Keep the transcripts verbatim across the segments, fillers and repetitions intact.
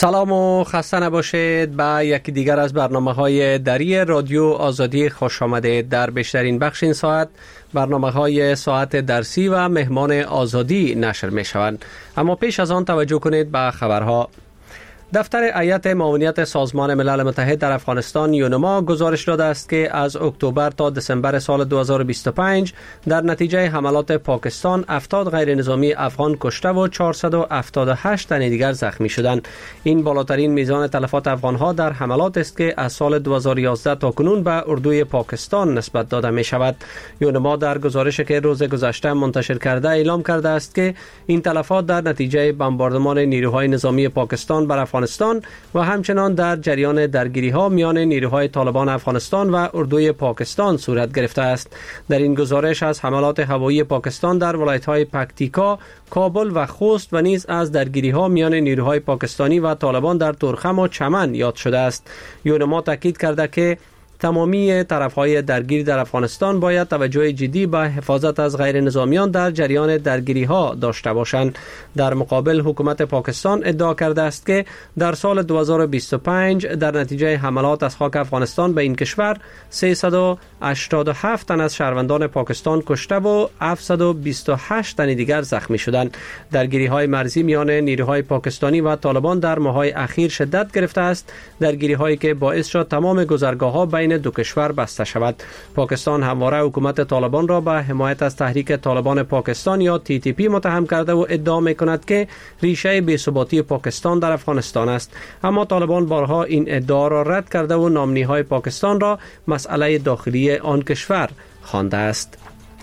سلام و خسته نباشید به یکی دیگر از برنامه های دری رادیو آزادی. خوش آمدید. در بیشترین بخش این ساعت برنامه های ساعت درسی و مهمان آزادی نشر می شوند. اما پیش از آن توجه کنید به خبرها. دفتر هیئت معاونیت سازمان ملل متحد در افغانستان یونما گزارش داده است که از اکتبر تا دسامبر سال دو هزار و بیست و پنج در نتیجه حملات پاکستان هفتاد غیر نظامی افغان کشته و چهارصد و هفتاد و هشت تن دیگر زخمی شدند. این بالاترین میزان تلفات افغانها در حملات است که از سال دو هزار و یازده تا کنون به اردوی پاکستان نسبت داده می شود. یونما در گزارشی که روز گذشته منتشر کرده اعلام کرده است که این تلفات در نتیجه بمباردمان نیروهای نظامی پاکستان بر افغانستان و همچنان در جریان درگیری ها میان نیروهای طالبان افغانستان و اردوی پاکستان صورت گرفته است. در این گزارش از حملات هوایی پاکستان در ولایت های پکتیکا، کابل و خوست و نیز از درگیری ها میان نیروهای پاکستانی و طالبان در تورخم و چمن یاد شده است. یونما تاکید کرده که تمامی طرف‌های درگیر در افغانستان باید توجه جدی به حفاظت از غیر نظامیان در جریان درگیری‌ها داشته باشند. در مقابل حکومت پاکستان ادعا کرده است که در سال دو هزار و بیست و پنج در نتیجه حملات از خاک افغانستان به این کشور سیصد و هشتاد و هفت تن از شهروندان پاکستان کشته و هفتصد و بیست و هشت تن دیگر زخمی شدند. درگیری‌های مرزی میان نیروهای پاکستانی و طالبان در ماه‌های اخیر شدت گرفته است، درگیری‌هایی که باعث شد تمام گذرگاه‌ها بین دو کشور بسته شود. پاکستان همواره حکومت طالبان را به حمایت از تحریک طالبان پاکستان یا تی تی پی متهم کرده و ادعا می‌کند که ریشه بی‌ثباتی پاکستان در افغانستان است. اما طالبان بارها این ادعا را رد کرده و نامنی‌های پاکستان را مسئله داخلی آن کشور خوانده است.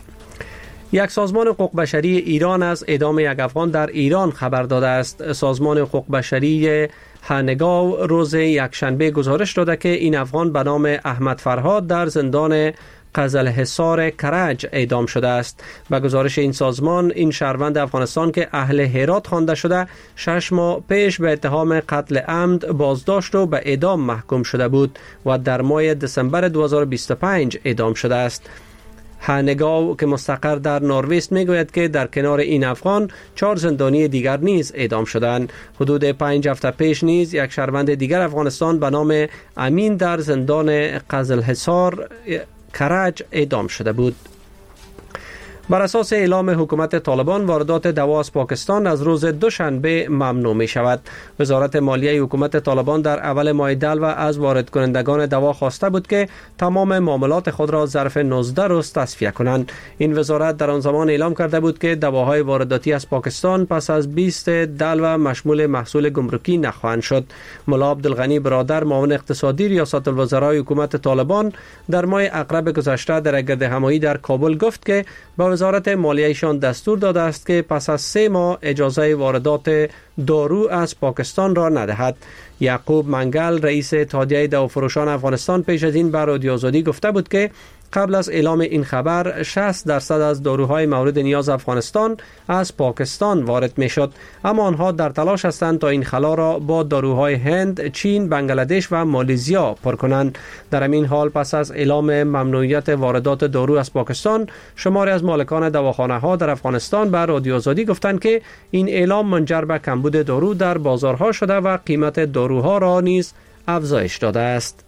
یک سازمان حقوق بشری ایران از اعدام یک افغان در ایران خبر داده است. سازمان حقوق بشری هنگاو روز یکشنبه گزارش داده که این افغان به نام احمد فرهاد در زندان قزلحصار کرج اعدام شده است. به گزارش این سازمان، این شهروند افغانستان که اهل هرات خوانده شده شش ماه پیش به اتهام قتل عمد بازداشت و به اعدام محکوم شده بود و در ماه دسامبر دو هزار و بیست و پنج اعدام شده است. هنگاو که مستقر در نروژ میگوید که در کنار این افغان چهار زندانی دیگر نیز اعدام شدند. حدود پنج هفته پیش نیز یک شهروند دیگر افغانستان به نام امین در زندان قزلحصار کرج اعدام شده بود. بر اساس اعلام حکومت طالبان، واردات دوا از پاکستان از روز دوشنبه ممنوع می شود. وزارت مالیه حکومت طالبان در اول ماه دلو از وارد کنندگان دوا خواسته بود که تمام معاملات خود را ظرف نوزده روز تصفیه کنند. این وزارت در آن زمان اعلام کرده بود که دواهای وارداتی از پاکستان پس از بیست دلو مشمول محصول گمرکی نخواهند شد. ملا عبدالغنی برادر، معاون اقتصادی ریاست الوزرای حکومت طالبان، در ماه اقرب گذشته در گرد همایی در کابل گفت که با وزارت مالیه‌شان دستور داده است که پس از سه ماه اجازه واردات دارو از پاکستان را ندهد. یعقوب منگل، رئیس اتحادیه دوافروشان افغانستان، پیش از این بر رادیو آزادی گفته بود که قبل از اعلام این خبر شصت درصد از داروهای مورد نیاز افغانستان از پاکستان وارد می شد، اما آنها در تلاش هستند تا این خلا را با داروهای هند، چین، بنگلادش و مالزیا پر کنند. در همین حال پس از اعلام ممنوعیت واردات دارو از پاکستان، شماری از مالکان دواخانه ها در افغانستان بر رادیو آزادی گفتند که این اعلام منجر به کمبود دارو در بازارها شده و قیمت داروها را نیز افزایش داده است.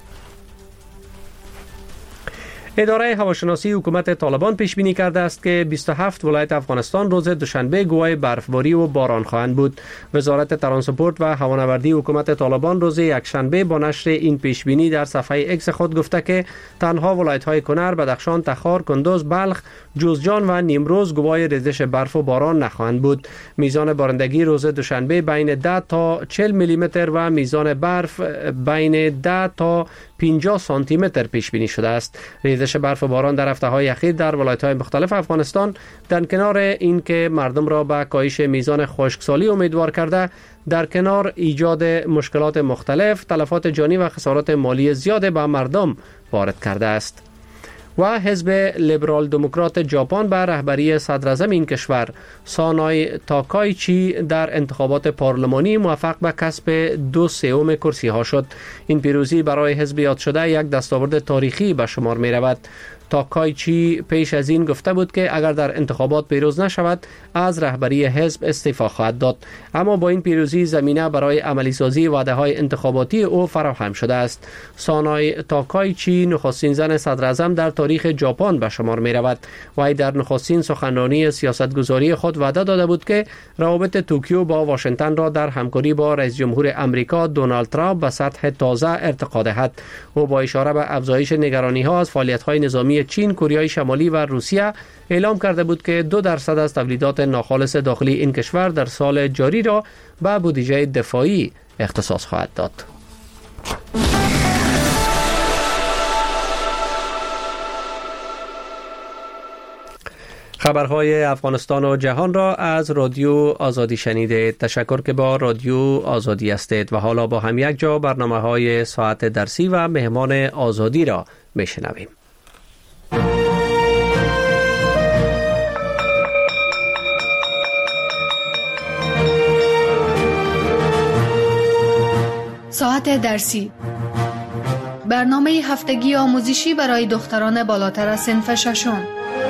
اداره هواشناسی حکومت طالبان پیش بینی کرده است که بیست و هفت ولایت افغانستان روز دوشنبه گواه برفباری و باران خواهند بود. وزارت ترانسپورت و هوانوردی حکومت طالبان روز یکشنبه با نشر این پیش بینی در صفحه اکس خود گفته که تنها ولایت های کنر، بدخشان، تخار، کندوز، بلخ، جوزجان و نیمروز گواه ریزش برف و باران نخواهند بود. میزان بارندگی روز دوشنبه بین ده تا چهل میلی متر و میزان برف بین ده تا پنجاه سانتی متر پیش بینی شده است. ریزش برف و باران در هفته‌های اخیر در ولایت‌های مختلف افغانستان در کنار اینکه مردم را به کاهش میزان خشکسالی امیدوار کرده، در کنار ایجاد مشکلات مختلف، تلفات جانی و خسارات مالی زیاد به مردم وارد کرده است. و حزب لیبرال دموکرات ژاپن به رهبری صدراعظم این کشور سانای تاکایچی در انتخابات پارلمانی موفق به کسب دو سوم کرسی ها شد. این پیروزی برای حزب یاد شده یک دستاورد تاریخی به شمار می رود. تاکایچی پیش از این گفته بود که اگر در انتخابات پیروز نشود از رهبری حزب استعفا خواهد داد، اما با این پیروزی زمینه برای عملی سازی وعده های انتخاباتی او فراهم شده است. سانای تاکایچی نخستین زن صدر اعظم در تاریخ ژاپن به شمار می رود. وی در نخستین سخنرانی سیاستگذاری خود وعده داده بود که روابط توکیو با واشنگتن را در همکاری با رئیس جمهور امریکا دونالد ترامپ به سطح تازه ارتقا دهد. او با اشاره به افزایش نگرانی ها از فعالیت های نظامی چین، کره شمالی و روسیه اعلام کرده بود که دو درصد از تولیدات ناخالص داخلی این کشور در سال جاری را به بودجه دفاعی اختصاص خواهد داد. خبرهای افغانستان و جهان را از رادیو آزادی شنیدید. تشکر که با رادیو آزادی هستید و حالا با هم یک جا برنامه های ساعت درسی و مهمان آزادی را میشنویم. ساعت درسی، برنامه هفتگی آموزشی برای دختران بالاتر از صنف ششم.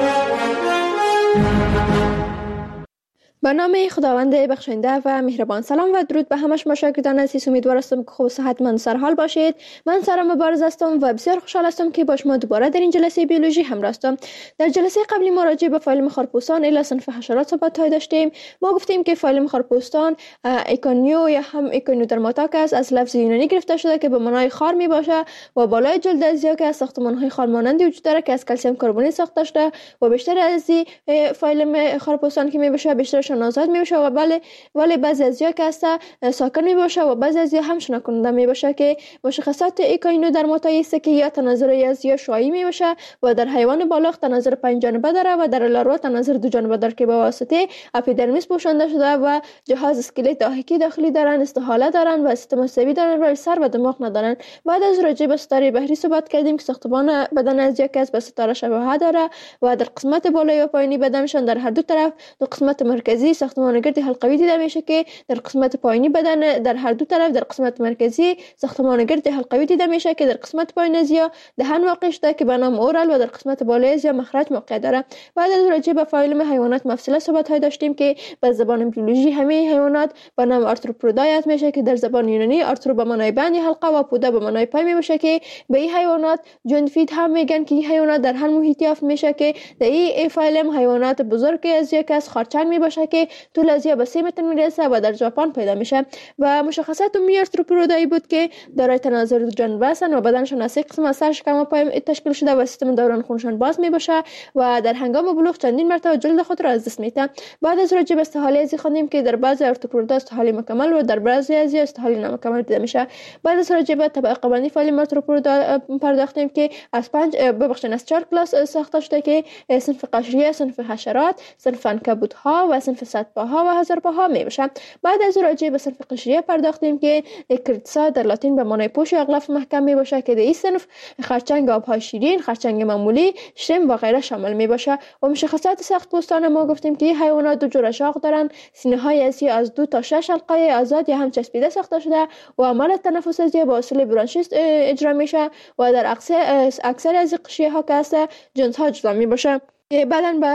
به نام خداوند بخشنده و مهربان. سلام و درود به همه شما شاگردان عزیز. امیدوار هستم که خوب و صحتمند سرحال باشید. من سارا مبارز هستم و بسیار خوشحال هستم که با شما دوباره در این جلسه بیولوژی همراه هستم. در جلسه قبلی ما راجع به فایلم خارپوستان الی صنف حشرات صحبت داشتیم. ما گفتیم که فایلم خارپوستان ایکونیو یا هم ایکونیودرماتاکس از لفظ یونانی گرفته شده که به معنای خار می باشه و بالای جلد ازیا که از ساختمان‌های خارمانندی وجود داره که از کلسیم کربونی ساخته شده و بیشتر از این فایلم خارپوستان که می باشه بیشترش آزاد می باشه و بله ولی بعضی از یا که است ساکن می باشه و بعضی از یا هم شنا کننده می باشه که مشخصات ایکونیودرماتایی است که یا تناظر از یا شویی می باشه و در حیوان بالغ تناظر پنج جانبه داره و در لاروا تناظر دو جانبه داره که به واسطه اپیدرمیس پوشانده شده و جهاز اسکلت داخلی داخلی دارن، استحاله دارن و سیستم عصبی دارن ولی سر و دماغ ندارن. بعد از راجع به ستاره بحری صحبت کردیم که ساختمان بدن از یا که به ستاره شباهت داره و در قسمت بالایی و پایینی بدنشان در هر دو طرف دو قسمت مرکزی ساختمان گرد حلقوی دیده میشه که در قسمت پایینی بدن در هر دو طرف در قسمت مرکزی ساختمان گرد حلقوی دیده میشه که در قسمت پایین از یا دهن واقع شده که به نام اورال و در قسمت بالای از یا مخرج موقع داره. بعد از راجع به فایلم حیوانات مفصله صحبت های داشتیم که به زبان بیولوژی همه حیوانات به نام آرتروپودا یاد میشه که در زبان یونانی آرترو به معنای بند یا حلقه و پودا به معنای پای میشه که به این حیوانات جونفید هم میگن که این حیوانات در هر محیطی یافت میشه که در این فایلم حیوانات بزرگ از یک از خرچنگ میباشه که طول از یا به سه متر میرسه و در ژاپن پیدا میشه و مشخصات عمومی آرتروپودایی بود که دارای تناظر دو جانبه هستند و بدنشان از سه قسم از سر، شکم و پای تشکیل شده و سیستم دوران خونشان باز میباشه و در هنگام بلوغ چندین مرتبه جلد خود را از دست میده. بعد از راجع به استحاله ازی خوندیم که در بعضی آرتروپودا استحاله مکمل و در بعضی از استحاله نامکمل دیده میشه. بعد از راجع به طبقه بندی فایلم آرتروپودا پرداختیم که از پنج ببخشید از چهار کلاس ساخته شده که صنف قشریه، صنف حشرات، صنف عنکبوت‌ها و صنف صدپاها و هزارپاها می باشن. بعد از راجع به صنف قشریه پرداختیم که کریتسا در لاتین به معنای پوش یا اغلاف محکم می باشه که در این صنف خرچنگ آبهای شیرین، خرچنگ معمولی، شرم و غیره شامل می باشه. و مشخصات سخت پوستان ما گفتیم که حیوانات دو جور اشاق دارن، سینه های ازی از دو تا شش حلقه آزاد یا هم چسبیده ساخته شده و عمل تنفس ازی با وسیله برانشیست اجرا میشه و در اکثر اکثر از قشریه ها که است جنس ها جدا می باشه. بعداً به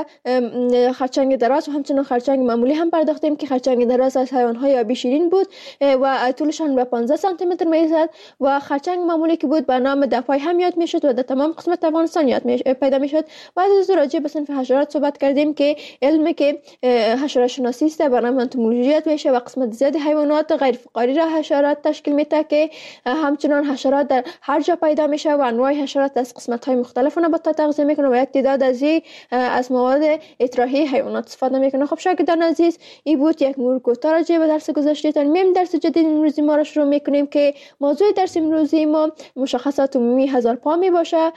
خرچنگ دراز و همچنین خرچنگ معمولی هم پرداختیم که خرچنگ دراز از حیوان‌های آبی شیرین بود و طولشان به پانزده سانتی متر می‌رسید و خرچنگ معمولی که بود به نام دپای هم یاد می‌شد و در تمام قسمت افغانستان یاد می پیدا می‌شد. بعد از راجع به صنف حشرات صحبت کردیم که علمی که حشرات شناسی است به نام انتومولوژی یاد میشه و قسمت زیادی حیوانات غیر فقاری را حشرات تشکیل میده که همچنین حشرات در هر جا پیدا میشه و انواع حشرات از قسمت‌های مختلف نباتات تغذیه میکنه و یک تعداد از از مواد اطراحی حیوانات استفاده میکنه. خب شاگردان عزیز این بود یک مرور کوتاه راجع به درس گذشته. تا میم درس جدید امروزی ما را شروع میکنیم که موضوع درس امروزی ما مشخصات عمومی هزارپا می باشه،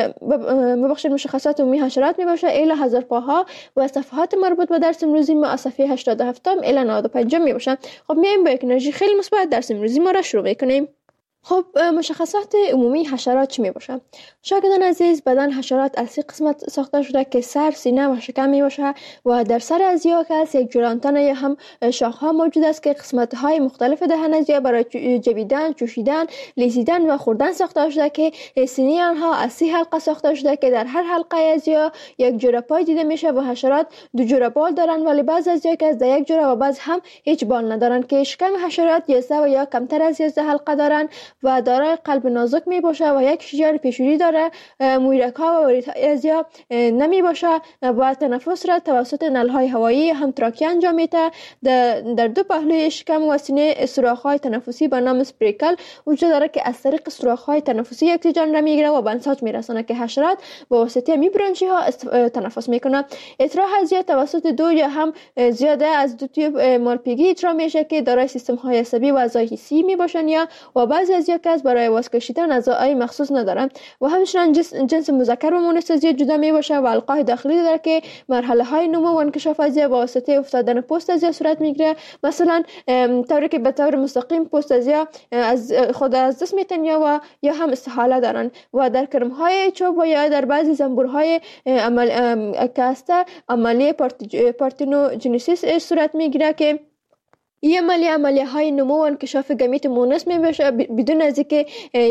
ببخشید مشخصات عمومی حشرات می باشه الی هزارپاها و صفحات مربوط به درس امروزی ما از صفحه هشتاد و هفت الی نود و پنج می باشه. خب میایم با یک انرژی خیلی مثبت درس امروزی ما را شروع میکنیم. خب مشخصات عمومی حشرات چی می باشه؟ شاگردان عزیز، بدن حشرات از سه قسمت ساخته شده که سر، سینه و شکم می باشه و در سر از یا کس یک جور آنتن یا هم شاخ ها موجود است که قسمت های مختلف دهن از یا برای جویدن، چوشیدن، لیزیدن و خوردن ساخته شده که سینه آنها از سه حلقه ساخته شده که در هر حلقه از یا یک جور پای دیده میشه و حشرات دو جور بال دارن، ولی بعض از یا کس در یک جور و بعض هم هیچ بال ندارن که شکم حشرات یازده و یا کمتر از یازده حلقه دارن و دارای قلب نازک می باشه و یک شجر پیشوری داره. مویرک ها و وریتازیا نمی باشه و تنفس را توسط نلهای هوایی هم تراکی انجام میده. در دو پهلوی شکم و سینه سوراخ های تنفسی به نام اسپریکل وجود داره که از طریق سوراخ های تنفسی اکسیژن را میگیره و به انساج میرسونه که حشرات به واسطه میبرانچی ها تنفس میکنه. اطراح از یا توسط دو یا هم زیاده از دو تیوب مالپیگی اجرا میشه که دارای سیستم های عصبی و اعضای حسی می باشن یا و بعضی از یا کس برای واس کشیدن اعضای مخصوص ندارن و همچنین جنس, جنس مذکر و مؤنث از جدا می باشه و القای داخلی داره که مرحله های نمو و انکشاف از با واسطه افتادن پوست از صورت میگیره. مثلا طوری که به طور مستقیم پوست از از خود از دست میتن یا و یا هم استحاله دارن و در کرم های چوب و یا در بعضی زنبورهای عمل کاسته عملیه پارتنوجنسیس صورت میگیره که این عملیه عملیه های نمو و انکشاف گمیت مونس می باشه بدون از اینکه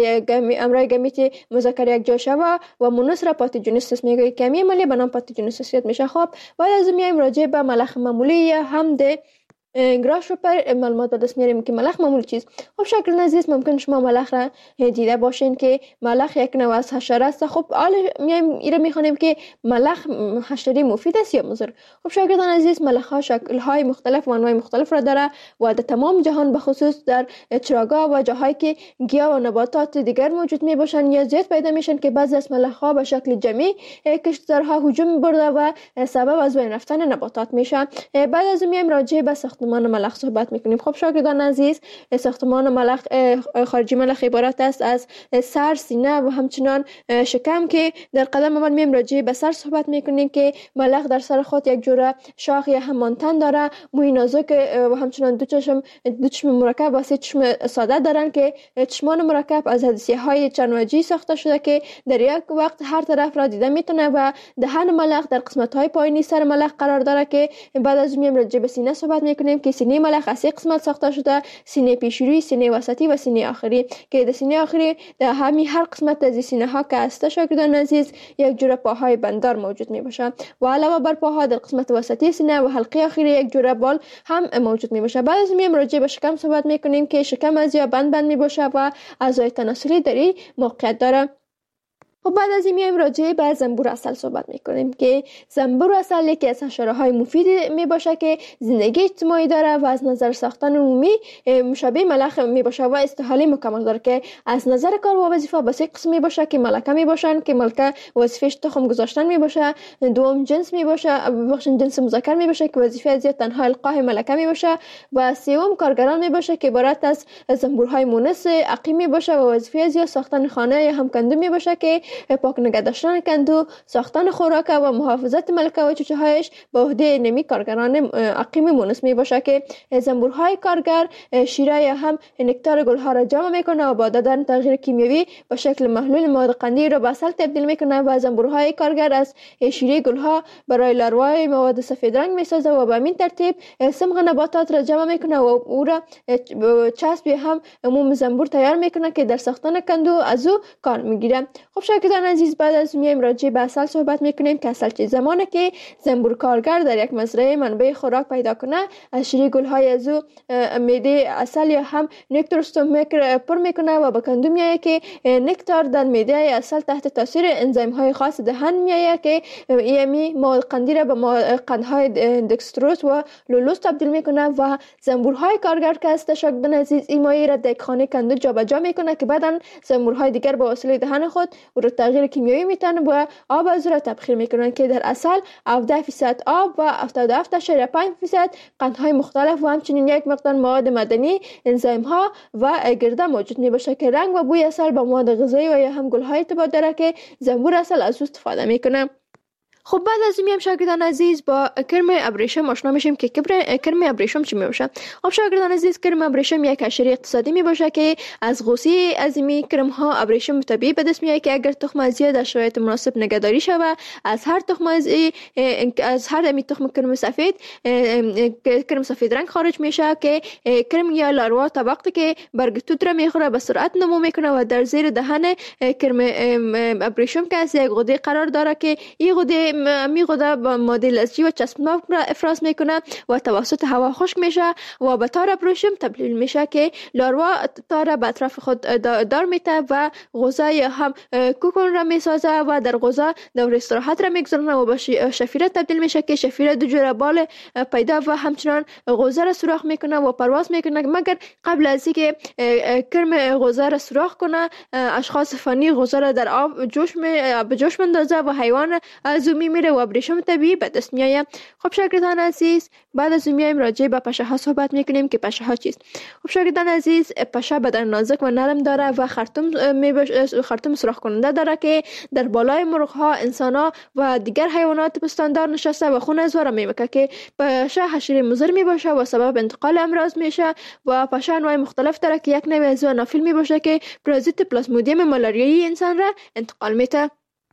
امرای گمیت مذکر یک جا شوه و مونس را پاتوژنسیس میگه که این عملیه به نام پاتوژنسیس میشه. خب بعد از میایم راجع به ملخ معمولی یا هم ده گراش رو پر معلومات به دست میاریم که ملخ معمولی چیز. خب شکل عزیز، ممکن شما ملخ را دیده باشین که ملخ یک نوع از حشره است. خب حالا میایم ایره میخوانیم که ملخ حشره مفید است یا مضر. خب شاگردان عزیز، ملخ ها شکل های مختلف و انواع مختلف را داره و در تمام جهان، به خصوص در چراگاه و جاهایی که گیاه و نباتات دیگر موجود می باشن یا زیاد پیدا میشن که بعضی از ملخ ها به شکل جمعی کشتزارها هجوم میبرده و سبب از بین رفتن نباتات میشه. بعد از میایم راجع به ساختمان ملخ صحبت میکنیم. خب شاگردان عزیز، ساختمان ملخ خارجی ملخ عبارت است از سر، سینه و همچنان شکم که در قدم اول میایم راجع به سر صحبت میکنیم که ملخ در سر خود یک جوره شاخ یا هم مانتن داره، موی نازک و همچنان دو چشم دو چشم مرکب و سه چشم ساده دارن که چشمان مرکب از حدسیه های چند وجهی ساخته شده که در یک وقت هر طرف را دیده میتونه و دهن ملخ در قسمت های پایینی سر ملخ قرار داره که بعد از میایم راجع به سینه صحبت میکنیم که سینه ملخ از سه قسمت ساخته شده: سینه پیشروی، سینه وسطی و سینه آخری که در سینه آخری در همین هر قسمت از سینه ها که است شاگردان عزیز یک جوره پاهای بندار موجود می باشه و علاوه بر پاها در قسمت وسطی سینه و حلقه آخری یک جوره بال هم موجود می باشه. بعد از میایم راجع به شکم صحبت میکنیم که شکم از یا بند بند می باشه و اعضای تناسلی در این موقعیت داره. و بعد از این میایم راجع به زنبور عسل صحبت میکنیم که زنبور عسل یکی از حشره های مفید می باشه که زندگی اجتماعی داره و از نظر ساختن عمومی مشابه ملخ می باشه و استحاله مکمل داره که از نظر کار و وظیفه به سه قسم می باشه که ملکه می باشن که ملکه وظیفش تخم گذاشتن می باشه، دوم جنس می باشه بخشن جنس مذکر می باشه که وظیفه از تنها القاح ملکه می باشه و سوم کارگران می باشه که عبارت از زنبورهای مونس عقیم می باشه و وظیفه از ساختن خانه یا هم کندو می باشه که پاک نگه داشتن کندو، ساختن خوراک و محافظت ملکه و چوچه هایش به عهده نمی کارگران عقیم مونس می باشه که زنبورهای کارگر شیره یا هم نکتار گلها را جمع میکنه و با دادن تغییر کیمیایی به شکل محلول مواد قندی را به عسل تبدیل میکنه و زنبورهای کارگر از شیره گلها برای لاروای مواد سفید رنگ میسازه و به همین ترتیب صمغ نباتات را جمع میکنه و او را چسب هم عموم زنبور تیار میکنه که در ساختن کندو از او کار میگیره. خب شاگردان عزیز، بعد از میایم راجع به عسل صحبت میکنیم که عسل چه زمانه که زنبور کارگر در یک مزرعه منبع خوراک پیدا کنه از شیره گلهای از او معده عسل یا هم نکتار استومک پر میکنه و به کندو میایه که نکتار در معده عسل تحت تاثیر انزیم های خاص دهن میایه که ایمی مواد قندی را به قندهای دکستروز و لولوز تبدیل میکنه و زنبورهای کارگر که است شاگردان عزیز این مایه را در خانه کندو جابجا میکنه که بعداً زنبورهای دیگر با وسیله دهن خود او را تغییر کیمیایی میتن و آب از را تبخیر میکنن که در اصل هفده درصد آب و هفتاد و هفت و پنج درصد قندهای مختلف و همچنین یک مقدار مواد معدنی، انزیم ها و گرده موجود می باشه که رنگ و بوی عسل با مواد غذایی و یا هم گل‌های ارتباط داره که زنبور عسل از او استفاده میکنه. خب بعد از این شاگردان عزیز با کرم ابریشم آشنا میشیم که کرم ابریشم چی میباشه. خب شاگردان عزیز کرم ابریشم یک حشره اقتصادی میباشه که از غوصه از این کرم ها ابریشم طبیعی به دست میاد که اگر تخم از در شرایط مناسب نگهداری شود از هر تخم از از هر امی تخم کرم سفید کرم سفید رنگ خارج میشه که کرم یا لاروا تا وقتی که برگ توت را میخوره به سرعت نمو میکنه و در زیر دهن کرم ابریشم که از یک غده قرار داره که این غده می غده با ماده لزجی و چسبناک را افراز میکنه و توسط هوا خشک میشه و به تار ابریشم تبدیل میشه که لاروا تار به اطراف خود دار میته و غوزه هم کوکون را میسازه و در غوزه دور استراحت را میگذارونه و به شفیره تبدیل میشه که شفیره دو جوره بال پیدا و همچنان غوزه را سوراخ میکنه و پرواز میکنه. مگر قبل از اینکه کرم غوزه را سوراخ کنه اشخاص فنی غوزه را در آب جوش می به جوش مندازه و حیوان از او میمیره و ابریشم طبیعی به دست میآید. خب شاگردان عزیز بعد از میایم راجع به پشه ها صحبت میکنیم که پشه ها چیست. خب شاگردان عزیز پشه بدن نازک و نرم داره و خرطوم میباش خرطوم سوراخ کننده داره که در بالای مرغ ها انسان ها و دیگر حیوانات پستاندار نشسته و خون از وره میمکه که پشه حشره مضر میباشه و سبب انتقال امراض میشه و پشه انواع مختلف داره که یک نوع از نافل میباشه که پرازیت پلاسمودیوم مالاریایی انسان را انتقال میده.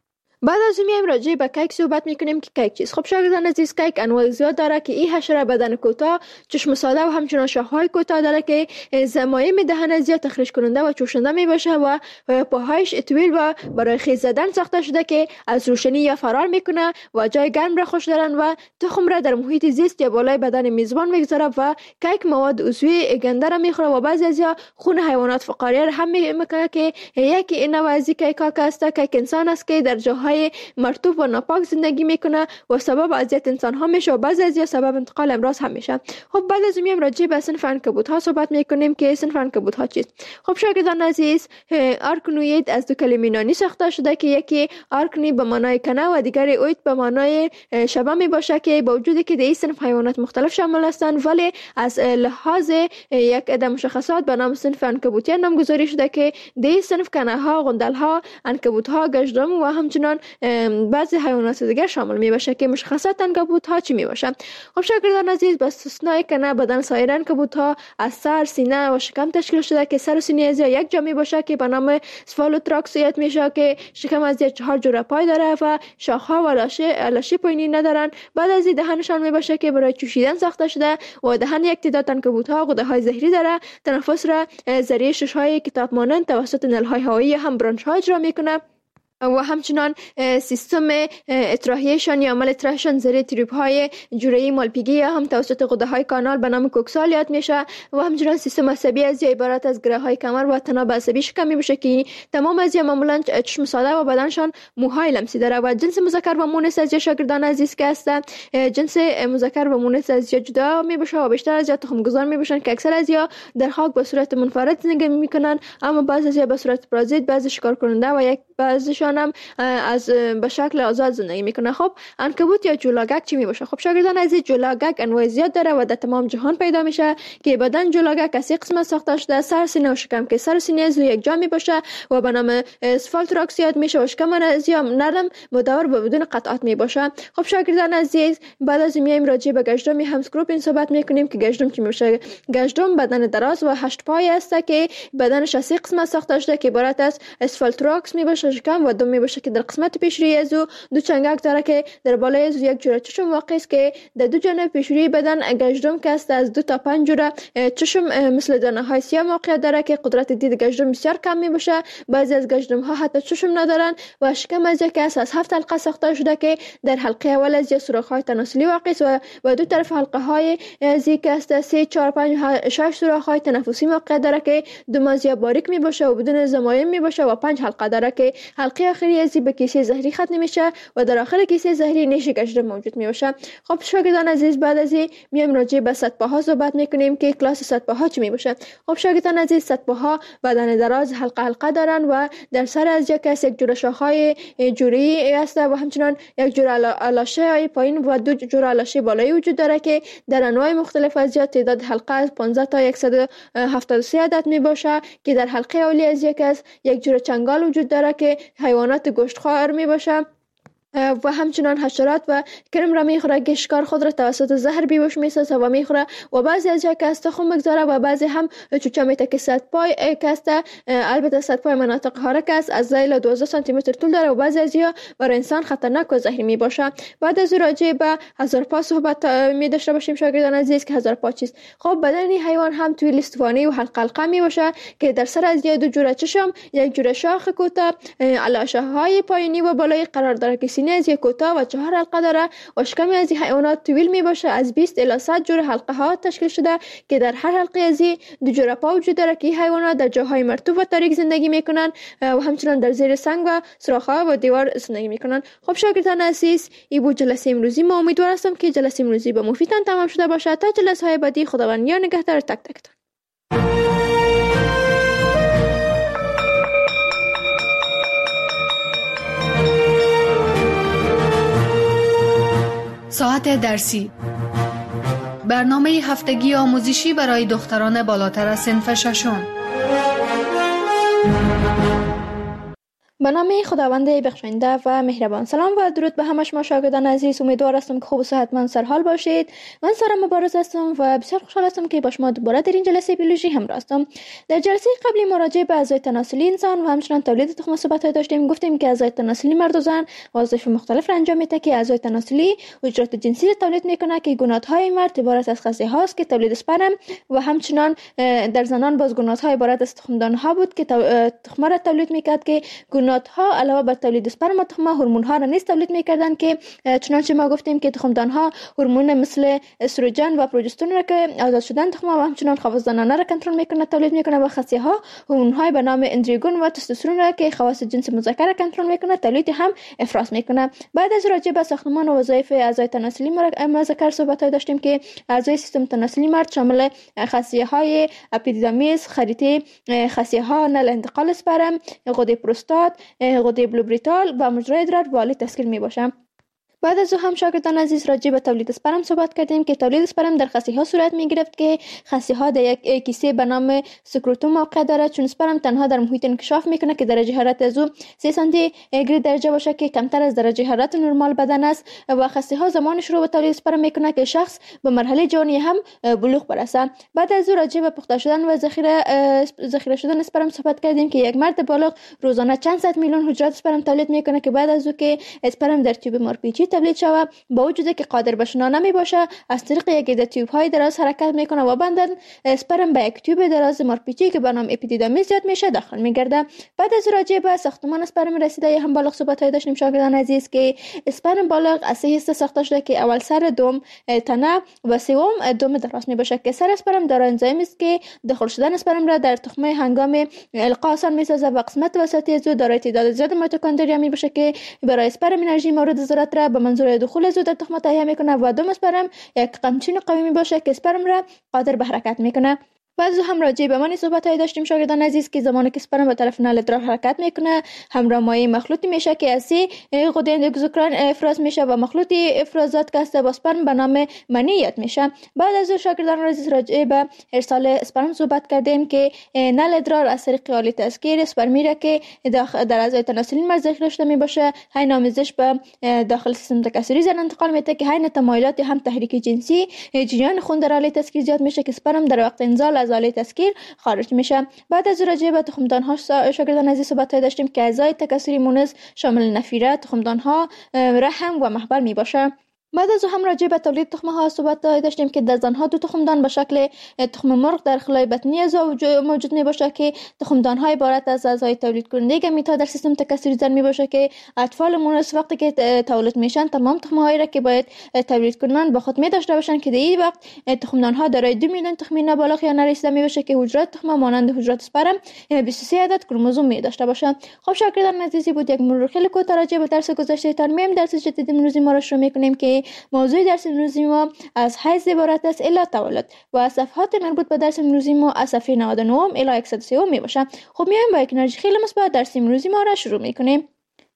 بعد از میایم راجع به کیک صحبت میکنیم که کیک چیست. خب شاگردان عزیز کیک انواع زیاد داره که این حشره بدن کوتاه چشم ساده و همچنان شاخهای کوتاه داره که زمایم دهن زیاد تخریش کننده و چوشنده میباشه و پاهایش طویل و برای خیز زدن ساخته شده که از روشنی یا فرار میکنه و جای گرم را خوش دارن و تخم را در محیط زیست یا بالای بدن میزبان میگذاره و کیک مواد عضوی گنده را میخوره و بعضی از یا خون حیوانات فقاریه را هم میکنه که یکی نوع از کیک ها هست کیک انسان است که در جاهای مرطوب و ناپاک زندگی میکنه و سبب اذیت انسان ها میشه و بعضی از یا سبب انتقال امراض هم میشه. خب بعد از میایم راجع به صنف عنکبوت ها صحبت میکنیم که صنف عنکبوت ها چیست. خب شاگردان عزیز آرکنوید از دو کلمه یونانی ساخته شده که یکی آرکنی به معنای کنه و دیگری اوید به معنای شبه میباشه که با وجودی که در این صنف حیوانات مختلف شامل هستند ولی از لحاظ یک عده مشخصات به نام صنف عنکبوتی نامگذاری شده که در این صنف کنه ها، غندل ها، عنکبوت ها، گژدم و همچنان بعضی حیوانات دیگر شامل می باشه که مشخصات عنکبوت ها چی می باشه. خب شاگردان عزیز به استثنای کنه بدن سایر عنکبوت ها از سر، سینه و شکم تشکیل شده که سر و سینه از یک جا می باشه که به نام سفالوتراکسیت میشه که شکم از چهار جوره پای داره و شاخ ها و لاشه لاشه پایینی ندارن. بعد از این دهنشان می باشه که برای چوشیدن ساخته شده و دهن یک تعداد عنکبوت ها غده های زهری داره. تنفس را ذریعه شش های کتاب مانند توسط نل های هوایی هم برانش ها اجرا میکنه و همچنان سیستم اطراحیشان یا عمل اطراحشان زیر تریپ های جوره مالپیگی یا هم توسط غده های کانال به نام کوکسالیات میشه و همچنان سیستم عصبی از عبارت از گره های کمر و تناب عصبی شکم میشه که تمام از معمولا چشم ساده و بدنشان موهای لمسی داره و جنس مذکر و مؤنث از شاگردان عزیز که هست جنس مذکر و مؤنث از جدا میباشه و بیشتر از تخم گذار میباشن که اکثر از یا در خاک به صورت منفرد زندگی میکنن اما بعضی از به صورت پرازیت، بعضی شکار کننده و یک بعضیشان هم از به شکل آزاد زندگی میکنه. خب عنکبوت یا جولاگک چی میباشه؟ خب شاگردان عزیز جولاگک انواع زیاد داره و در تمام جهان پیدا میشه که بدن جولاگک از یک قسمت ساخته شده سر، سینه و شکم که سر و سینه از یک جا میباشه و به نام اسفالتراکسیات میشه و شکم از یا نرم مدور و بدون قطعات میباشه. خب شاگردان عزیز بعد از میایم راجع به گژدم همسکروپین صحبت میکنیم که گژدم چی میشه. گژدم بدن دراز و هشت پای است که بدنش از یک قسمت ساخته شده که عبارت از اسفالتراکس میباشه شکم و دم میباشه که در قسمت پیشروی از او دو چنگک داره که در بالای از یک جوره چشم واقع است که در دو جانب پیشروی بدن گژدم که است از دو تا پنج جوره چشم مثل دانه های سیاه موقعیت داره که قدرت دید گژدم بسیار کم میباشه. بعضی از گژدم ها حتی چشم ندارن و شکم از یک است از هفت حلقه ساخته شده که در حلقه اول از یک سوراخ های تناسلی واقع است و و دو طرف حلقه های از یک است سه چهار پنج شش سوراخ های تنفسی موقعیت داره که دو مازیا باریک میباشه و بدون زمایم میباشه و پنج حلقه داره که حلقه آخری از به کیسه زهری ختم میشه و در آخر کیسه زهری نیش گژدم موجود میباشه. خب شاگردان عزیز بعد از این میایم راجع به صدپاها صحبت میکنیم که کلاس صدپاها چی میباشه. خب شاگردان عزیز صدپاها بدن دراز حلقه حلقه دارن و در سر از یک کس یک جوره شاخهای جوری است و همچنان یک جوره لاشه های پایین و دو جوره لاشه بالایی وجود داره که در انواع مختلف از زیاد تعداد حلقه از پانزده تا صد و هفتاد و سه عدد میباشه که در حلقه اولی از یک از یک جوره چنگال وجود داره که حیوانات گوشتخوار می باشه و همچنان حشرات و کرم را میخوره که شکار خود را توسط زهر بیهوش میسازه و میخوره و بعضی از جا که از تخم بگذاره و بعضی هم چوچه میته که صد پای کسته. البته صد پای مناطق حارک است، از زیل دوازده سانتی متر طول داره و بعضی از جا برای انسان خطرناک و زهری می باشه. بعد از راجع به هزار پا صحبت می داشته باشیم شاگردان عزیز که هزار پا چیست. خب بدن این حیوان هم توی لیستوانی و حلقه حلقه می باشه که در سر از دو جوره چشم، یک جوره شاخ کوتاه، علاشه های پایینی و بالایی قرار داره که سینه از یک کوتاه و چهار حلقه داره و شکم از این حیوانات طویل می باشه. از بیست الی صد جوره حلقه ها تشکیل شده که در هر حلقه از دو جوره پا وجود داره که این حیوانات در جاهای مرطوب و تاریک زندگی میکنن و همچنان در زیر سنگ و سوراخ‌ها و دیوار زندگی میکنن. خب شاگردان عزیز، این بود جلسه امروزی. ما امیدوار هستم که جلسه امروزی به مفیدتان تمام شده باشه. تا جلسه های بعدی خداوند یار نگهدار تک تکتان. ساعت درسی، برنامه هفتگی آموزشی برای دختران بالاتر از صنف ششم. به نام خداوند بخشنده و مهربان. سلام و درود به همه شما شاگردان عزیز. امیدوار هستم که خوب و صحتمند سرحال باشید. من سارا مبارز هستم و بسیار خوشحال هستم که با شما دوباره در این جلسه بیولوژی همراه هستم. در جلسه قبلی مراجعه به اعضای تناسلی انسان و همچنین تولید تخم صحبت داشتیم. گفتیم که اعضای تناسلی مرد و زن وظایف مختلف را انجام میده که اعضای تناسلی حجرات جنسی را تولید میکنه که گونات‌های مرد عبارت از خصیه هاست که تولید اسپرم و همچنین در زنان باز گونات‌ها عبارت از تخمدان‌ها بود که تخم را تولید میکرد که ها علاوه بر تولید اسپرم و تخم هورمون ها را نیز تولید میکردن که چنانچه ما گفتیم که تخمدان ها هورمون مثل استروژن و پروژسترون را که آزاد شدن تخم و همچنان خواص زنانه را کنترل میکنه تولید میکنه و خصیه ها هورمون های به نام اندروژن و تستوسترون را که خواص جنس مذکر را کنترل میکنه تولید هم افراز میکنه. بعد از راجع به ساختمان و وظایف اعضای تناسلی ما ذکر صحبت داشتیم که اعضای سیستم تناسلی مرد شامل خصیه های اپیدیدامیس، خریطه خصیه ها نل انتقال اسپرم، غده پروستات، غده بلوبریتال و مجرای ادرار والی تشکیل می باشم. بعد از او هم شاگردان عزیز راجع به تولید اسپرم صحبت کردیم که تولید اسپرم در خصیه ها صورت می گرفت که خصیه ها در یک کیسه به نام سکروتوم موقع دارد، چون اسپرم تنها در محیط انکشاف میکنه که درجه حرارت از او سه سانتی گراد درجه باشه که کمتر از درجه حرارت نرمال بدن است و خصیه ها زمان شروع به تولید اسپرم میکنه که شخص به مرحله جوانی هم بلوغ برسه. بعد از او راجع به پخته شدن و ذخیره ذخیره شدن اسپرم صحبت کردیم که یک مرد بالغ روزانه چند صد میلیون حجرات اسپرم تولید میکنه که بعد از او که اسپرم در تیوب مارپیچی تولید شود با وجودی که قادر به شنا نمی باشه از طریق یک عده تیوب های دراز حرکت میکنه و بعداً اسپرم به یک تیوب دراز مارپیچی که به نام اپیدیدامیس زیاد میشه داخل میگرده. بعد از راجع به ساختمان اسپرم رسیده هم بالغ صحبت های داشتیم شاگردان عزیز که اسپرم بالغ از سه حصه ساخته شده که اول سر، دوم تنه و سوم دم دراز می باشه که سر اسپرم دارای انزیم است که داخل شدن اسپرم را در تخمه هنگام القا آسان میسازه و قسمت وسطی از او دارای تعداد زیاد میتوکندریا می باشه که برای اسپرم انرژی مورد ضرورت را به منظور دخول از او در تخم تهیه میکنه و دوم اسپرم یک قمچین قوی می باشه که اسپرم را قادر به حرکت میکنه. بعد از هم راجع به معنی صحبت های داشتیم شاگردان عزیز که زمانی که اسپرم به طرف نل ادرار حرکت میکنه همراه مایع مخلوطی میشه که از غده اندوکراین افراز میشه و مخلوطی افرازات که است با اسپرم به نام منی یاد میشه. بعد از شاگردان عزیز راجع به ارسال اسپرم صحبت کردیم که نل ادرار از طریق آله تسکیر اسپرمی را که در اعضای تناسلی مرد ذخیره شده میباشه حین آمیزش به داخل سیستم تکثری زن انتقال میده که حین تمایلات هم تحریک جنسی جریان خون در آله تسکیر زیاد میشه که اسپرم در وقت انزال از آله تسکیر خارج میشه. بعد از راجع به تخمدان ها شاگردان عزیز صحبت داشتیم که اعضای تکثری مونس شامل نفیره، تخمدان ها، رحم و محبل می باشه. بعد از هم راجع به تولید تخم ها صحبت داشتیم که در زنها دو تخمدان به شکل تخم مرغ در خلای بطنی از موجود می باشه که تخمدان های عبارت از اعضای تولید کننده گمیت ها در سیستم تکثری زن می باشه که اطفال مونس وقتی که تولد میشن تمام تخم هایی را که باید تولید کنن با خود می داشته باشن که در این وقت تخمدان ها دارای دو میلیون تخمین نابالغ یا نرسیده می باشه که حجرات تخم مانند حجرات اسپرم بیست و سه عدد کروموزوم می داشته باشه. خب شاگردان عزیزی بود یک مرور خیلی کوتاه راجع به درس گذشته تان میم درس جدید امروزی ما را شروع می‌کنیم که موضوع درس امروزی ما از حیض عبارت است الی تولد و از صفحات مربوط به درس امروزی ما از صفحه نود و نه الی صد و سه می باشه. خب میایم با یک انرژی خیلی مثبت درس امروزی ما را شروع می‌کنیم.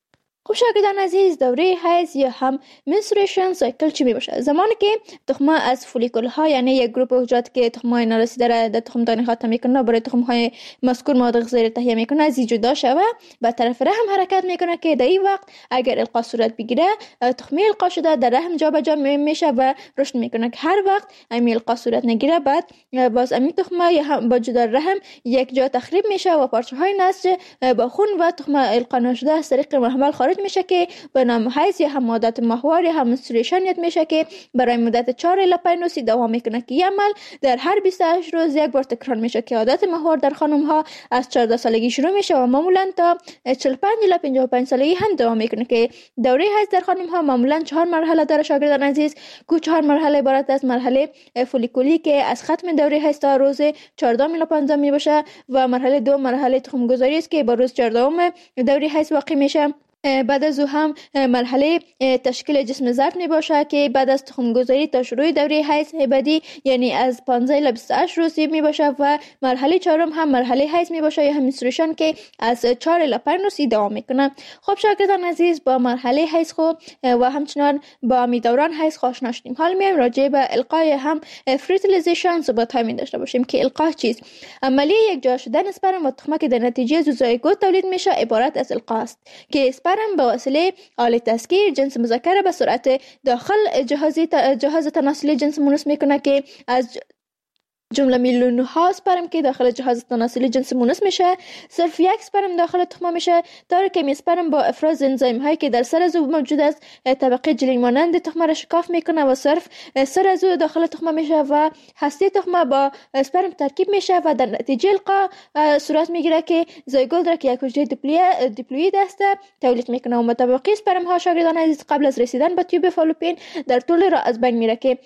خب شاگردان عزیز، دوره حیض یا هم منسترویشن سایکل چی می باشه؟ زمانی که تخمه از فولیکول ها، یعنی یک گروه حجرات که تخمه نارسیده را در تخم دانی خاتم میکنه، برای تخم های مذکور مواد غذایی تهیه میکنه، از این جدا شوه و طرف رحم حرکت میکنه که در این وقت اگر القا صورت بگیره، تخمه القا شده در رحم جابجا میشه و رشد میکنه. که هر وقت امی القا صورت نگیره، بعد باز امی تخمه یا هم با جدا رحم یک جا تخریب میشه و پارچه های نسج با خون و تخمه القا نشده از طریق محمل خارج میشه که به نام حیض یا هم عادت ماهوار یا هم منسترویشن یاد میشه که برای مدت چهار الی پنج روز دوام میکنه که این عمل در هر بیست و هشت روز یک بار تکرار میشه که عادت ماهوار در خانم ها از چهارده سالگی شروع میشه و معمولا تا چهل و پنج الی پنجاه و پنج سالگی هم دوام میکنه. که دوره حیض در خانم ها معمولا چهار مرحله داره شاگردان عزیز. که چهار مرحله عبارت از مرحله فولیکولی که از ختم دوره حیض تا روز چهارده الی پانزده می باشه و مرحله دو مرحله تخم گذاری است که با روز چهارده دوره حیض واقع میشه. بعد از او هم مرحله تشکیل جسم ظرف می باشه که بعد از تخم گذاری تا شروع دوره حیض بعدی، یعنی از پانزده الی بیست و هشت روز می باشه. و مرحله چهارم هم مرحله حیض می باشه یا هم منسترویشن که از چهار الی پنج روز دوام میکنه. خب شاگردان عزیز، با مرحله حیض خو و همچنان با می دوران حیض آشنا شدیم. حال میایم راجع به القای هم فرتیلیزیشن صحبت می داشته باشیم. که القا چیست؟ عملیه یک جا شدن اسپرم و تخمه که در نتیجه زوزایگوت تولید میشه عبارت از القا است که اسپرم به وسیله آله تسکیر جنس مذکر به سرعت داخل جهازی جهاز تناسلی جنس مونس میکنه که از جمله میلیون ها اسپرم که داخل جهاز تناسلی جنس مونس میشه، صرف یک اسپرم داخل تخمه میشه. طوری که اسپرم با افراز انزیم هایی که در سر زو موجود است طبقه جلی مانند تخمه را شکاف میکنه و صرف سر زو داخل تخمه میشه و هسته تخمه با اسپرم ترکیب میشه و در نتیجه القا صورت میگیره که زایگوت را که یک حجره دیپلوید است تولید میکنه. و متوقع اسپرم ها شاگردان عزیز قبل از رسیدن به تیوب فالوپین در طول راه از بین میره که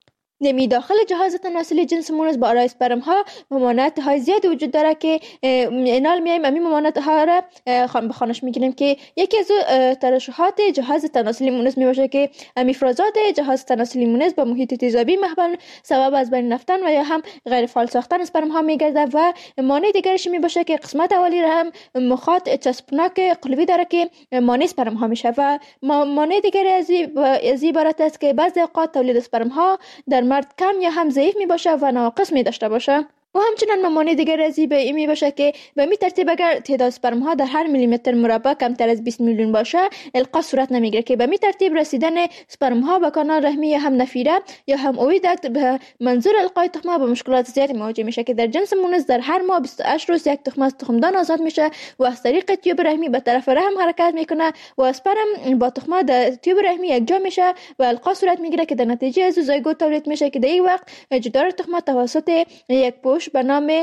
نمی داخل جهاز تناسلی جنس مونس با آرای اسپرم ها ممانعت های زیاد وجود داره که اینال میایم امی ممانعت ها را خان بخانش میگیریم که یکی از ترشحات جهاز تناسلی مونس می باشه که امی افرازات جهاز تناسلی مونس با محیط تیزابی محبن سبب از بین رفتن و یا هم غیر فعال ساختن اسپرم ها میگرده. و مانع دیگرش می باشه که قسمت اولی را هم مخاط چسبناک قلبی داره که مانع اسپرم ها میشه. و مانع دیگری از عبارت است که بعضی اوقات تولید اسپرم ها در مرد کم یا هم ضعیف می باشه و ناقص می داشته باشه. و همچنان ممانع دیگر از این به می باشه که به می ترتیب اگر تعداد اسپرم ها در هر میلیمتر مربع کمتر از بیست میلیون باشه القا صورت نمیگیره که به می ترتیب رسیدن اسپرم ها به کانال رحمی یا هم نفیره یا هم اویدکت به منظور القای تخمه به مشکلات زیادی مواجه میشه که در جنس مونس در هر ماه بیست و هشت روز یک تخمه از تخمدان آزاد میشه و از طریق تیوب رحمی به طرف رحم حرکت میکنه و اسپرم با تخمه در تیوب رحمی یک جا میشه و القا صورت میگیره که در نتیجه از زایگوت تولید میشه که در این وقت جدار تخمه توسط یک پوش به نام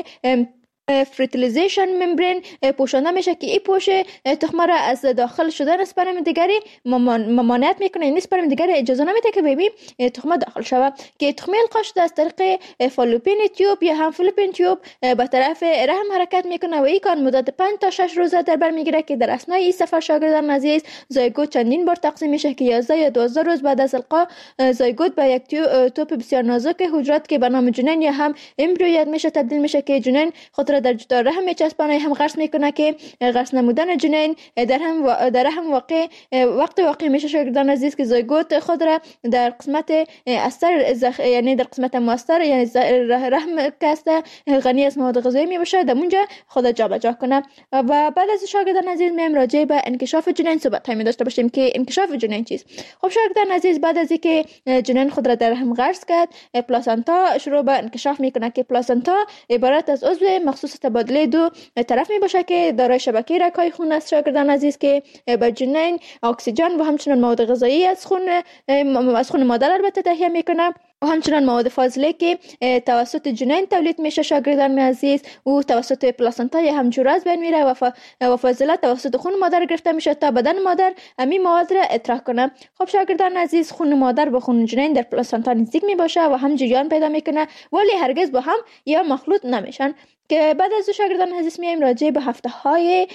فرتیلیزیشن ممبرین پوشانده میشه که این پوش تخمه را از داخل شدن اسپرم دیگری ممانعت میکنه. این اسپرم دیگری اجازه نمیده که ببین تخمه داخل شود که تخمه القا شده از طریق فالوپین تیوب یا هم فالوپین تیوب به طرف رحم حرکت میکنه و این کار مدت پنج تا شش روزه در بر میگیره که در اثنای این سفر شاگردان عزیز زایگوت چندین بار تقسیم میشه که یازده یا دوازده روز بعد از القا زایگوت به یک توپ بسیار نازک حجرات که به نام جنین یا هم امبریو میشه تبدیل میشه که جنین خود را در جدار رحم میچسبانه هم غرس میکنه که غرس نمودن جنین در هم و... در هم واقع وقت واقع میشه شاگردان عزیز که زایگوت خود را در قسمت استر زخ... یعنی در قسمت مؤثر یعنی رحم کاسته غنی از مواد غذایی میباشه در اونجا خود جابجا کنه. و بعد از شاگردان عزیز میم راجع به انکشاف جنین صحبت می داشته باشیم که انکشاف جنین چیست. خب شاگردان عزیز بعد از اینکه جنین خود را در رحم غرس کرد پلاسنتا شروع به انکشاف میکنه که پلاسنتا عبارت از عضو مخصوص تبادله دو طرف می باشه که دارای شبکه رگ‌های خون است شاگردان عزیز که به جنین اکسیژن و همچنین مواد غذایی از خون از خون مادر البته تهیه میکنه و همچنان مواد فاضله که توسط جنین تولید میشه شاگردان عزیز و توسط پلاسنتا یا هم جوره از بین میره و, ف... و فاضله توسط خون مادر گرفته میشه تا بدن مادر امی مواد را اطراح کنه. خب شاگردان عزیز خون مادر با خون جنین در پلاسنتا نزدیک می باشه و هم جریان پیدا میکنه ولی هرگز با هم یا مخلوط نمیشن. که بعد از شاگردان عزیز میایم راجع به هفته های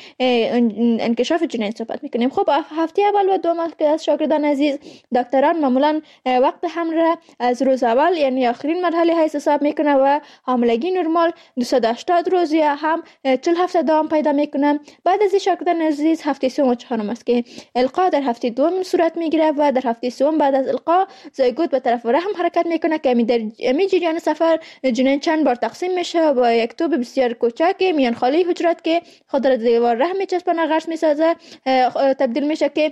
انکشاف جنین صحبت میکنیم. خب هفته اول و دوم که از شاگردان عزیز دکتران معمولا وقت حمل را از روز اول یعنی آخرین مرحله حیث حساب میکنه و حاملگی نرمال دویست و هشتاد روز یا هم چهل هفته دوام پیدا میکنه. بعد از شاگردان عزیز هفته سوم و چهارم است که القا در هفته دوم صورت میگیره و در هفته سوم بعد از القا زایگوت به طرف رحم حرکت میکنه که در امی جریان سفر جنین چند بار تقسیم میشه با یک توپ بسیار کوچک میان خالی حجرات که خود را دیوار رحم میچسبانه غرس میسازه تبدیل میشه که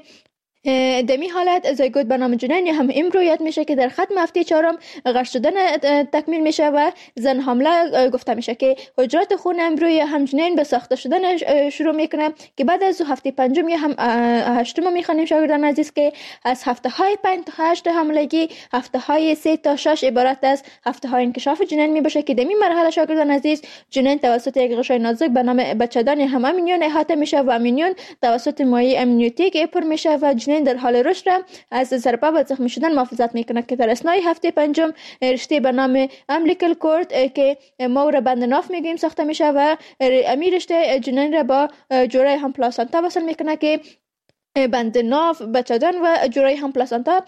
دمی حالت زایگوت به نام جنین یا هم امبریو میشه که در ختم هفته چهارم غرس شدن تکمیل میشه و زن حامله گفته میشه که حجرات خون امبریو یا هم جنین به ساخته شدن شروع میکنه که بعد از هفته پنجم یا هم هشتم میخوانیم شاگردان عزیز که از هفته های پنج تا هشت حاملگی هفته های سه تا شش عبارت از هفته های انکشاف جنین میباشه که دمی مرحله شاگردان عزیز جنین توسط یک غشای نازک به نام بچه‌دان یا هم امینیون احاطه میشه و امینیون توسط مایع امنیوتیک پر میشه و جنین در حال رشد را از ضربه و زخمی شدن محافظت میکنه که در اثنای هفته پنجم رشته به نام امبلیکال کورد که ما را بند ناف میگیم ساخته میشه و امی رشته جنین را با جوره هم پلاسانتا وصل میکنه که بند ناف بچه‌دان و جوره هم پلاسانتا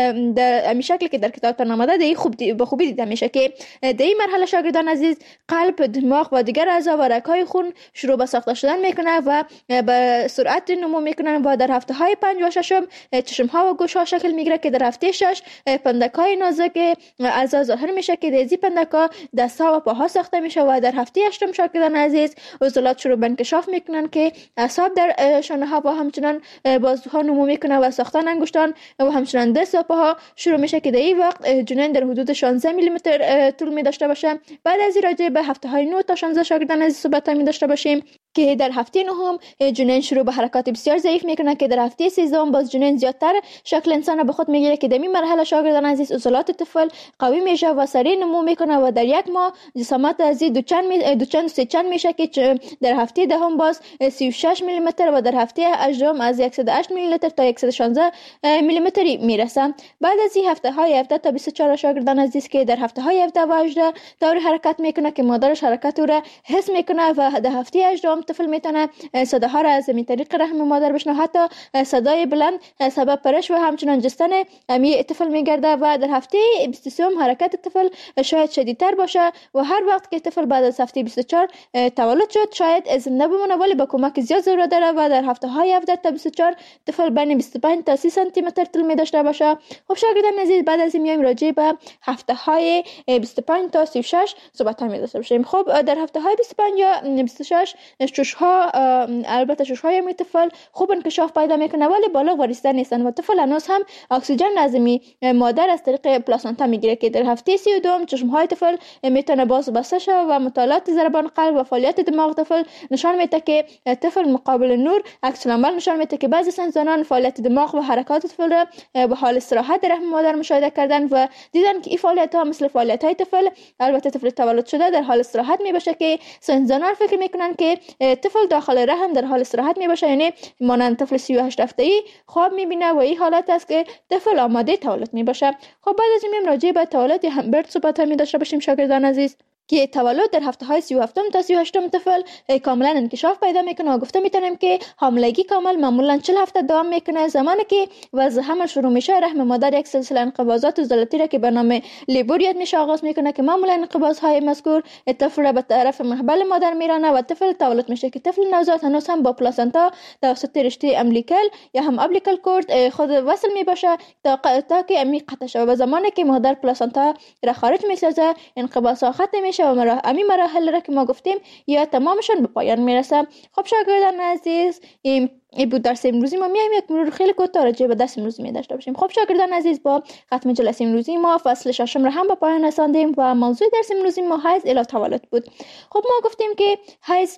در امی شکل که در کتابتان آمده دی خوب دی به خوبی دیده میشه که در این مرحله شاگردان عزیز قلب دماغ و دیگر اعضا و رگ‌های خون شروع به ساخته شدن میکنه و به سرعت نمو میکنن و در هفته های پنج و ششم چشم ها و گوش ها شکل میگیره که در هفته شش پندک های نازک اعضا ظاهر میشه که دیزی پندک ها دست ها و پاها ساخته میشه و در هفته هشتم شاگردان عزیز عضلات شروع به انکشاف میکنن که اعصاب در شانه ها و همچنان بازوها نمو میکنه و ساختن انگشتان و همچنان دست و پاها شروع میشه که در این وقت جنین در حدود شانزده میلی متر طول می داشته باشه. بعد از این راجع به هفته های نه تا شانزده شاگردان عزیز صحبت می داشته باشیم که در هفته نهم جنین شروع به حرکات بسیار ضعیف میکنه که در هفته سیزدهم باز جنین زیادتر شکل انسان به خود میگیره که در این مرحله شاگردان عزیز عضلات طفل قوی میشه و سریع نمو میکنه و در یک ماه جسامت از دو چند می دو چند سه چند میشه که در هفته دهم باز سی و شش میلی متر و در هفته هجدهم از صد و هشت میلی متر تا صد و شانزده میلی متر میرسه. بعد از این هفته های هفده تا بیست و چهار شاگردان عزیز که در هفته های هفده و هجده طوری حرکت میکنه که مادرش حرکت او را حس میکنه و در هفته هجدهم طفل میتونه صداها را از این طریق رحم مادر بشنوه، حتی صدای بلند سبب پرش و همچنان جستن امی طفل میگرده و در هفته بیست و سه حرکت طفل شاید شدیدتر باشه و هر وقت که طفل بعد از هفته بیست و چهار تولد شد شاید زنده بمونه ولی با کمک زیاد ضرورت داره و در هفته های هفده تا بیست و چهار طفل بین بیست و پنج تا سی سانتی متر طول می داشته باشه. خب شاگردان عزیز بعد از این میایم راجع به هفته های بیست و پنج تا سی و شش صحبت می داشته باشیم. خب در هفته های بیست و پنج یا بیست و شش شش ها البته شش های می طفل خوب انکشاف پیدا میکنه ولی بالغ و رسیده نیستن و طفل هنوز هم اکسیژن لازمی مادر از طریق پلاسنتا میگیره که در هفته سی و دو چشم های طفل میتونه باز بسته شه و مطالعات ضربان قلب و فعالیت دماغ طفل نشان میده که طفل مقابل نور عکس العمل نشان میده که بعضی زنان فعالیت دماغ و حرکات طفل را به حال استراحت در رحم مادر مشاهده کردن و دیدن که این فعالیت ها مثل فعالیت های طفل البته طفل تولد شده در حال استراحت می باشه که زنان فکر میکنن که طفل داخل رحم در حال استراحت می باشه، یعنی مانند طفل سی و هشت هفته‌ای خواب میبینه و این حالت است که طفل آماده تولد می باشه. خب بعد از این راجع به تولد هم برد صحبت می داشته باشیم شاگردان عزیز که تولد در هفته های سی و هفتم تا سی و هشتم طفل کاملا انکشاف پیدا میکنه و گفته میتونیم که حاملگی کامل معمولا چهل هفته دوام میکنه. زمانی که وضع حمل شروع میشه رحم مادر یک سلسله انقباضات عضلاتی را که به نام لیبور یاد میشه آغاز میکنه که معمولا انقباض های مذکور طفل را به طرف محبل مادر میرانه و طفل تولد میشه که طفل نوزاد هنوز هم با پلاسنتا توسط رشته امبلیکال یا هم ابلیکال کورد خود وصل میباشه تا تا که امی قطع شه و زمانی که مادر پلاسنتا را خارج میسازه انقباض ختم میشه و مرا امی مراحل را که ما گفتیم یا تمامشون به پایان میرسه. خب شاگردان عزیز این ای بود درس امروزی ما. میایم یک مرور خیلی کوتاه راجع به درس امروزی می داشته باشیم. خب شاگردان عزیز با ختم جلسه امروزی ما فصل ششم را هم به پایان رساندیم و موضوع درس امروزی ما حیض الی تولد بود. خب ما گفتیم که حیض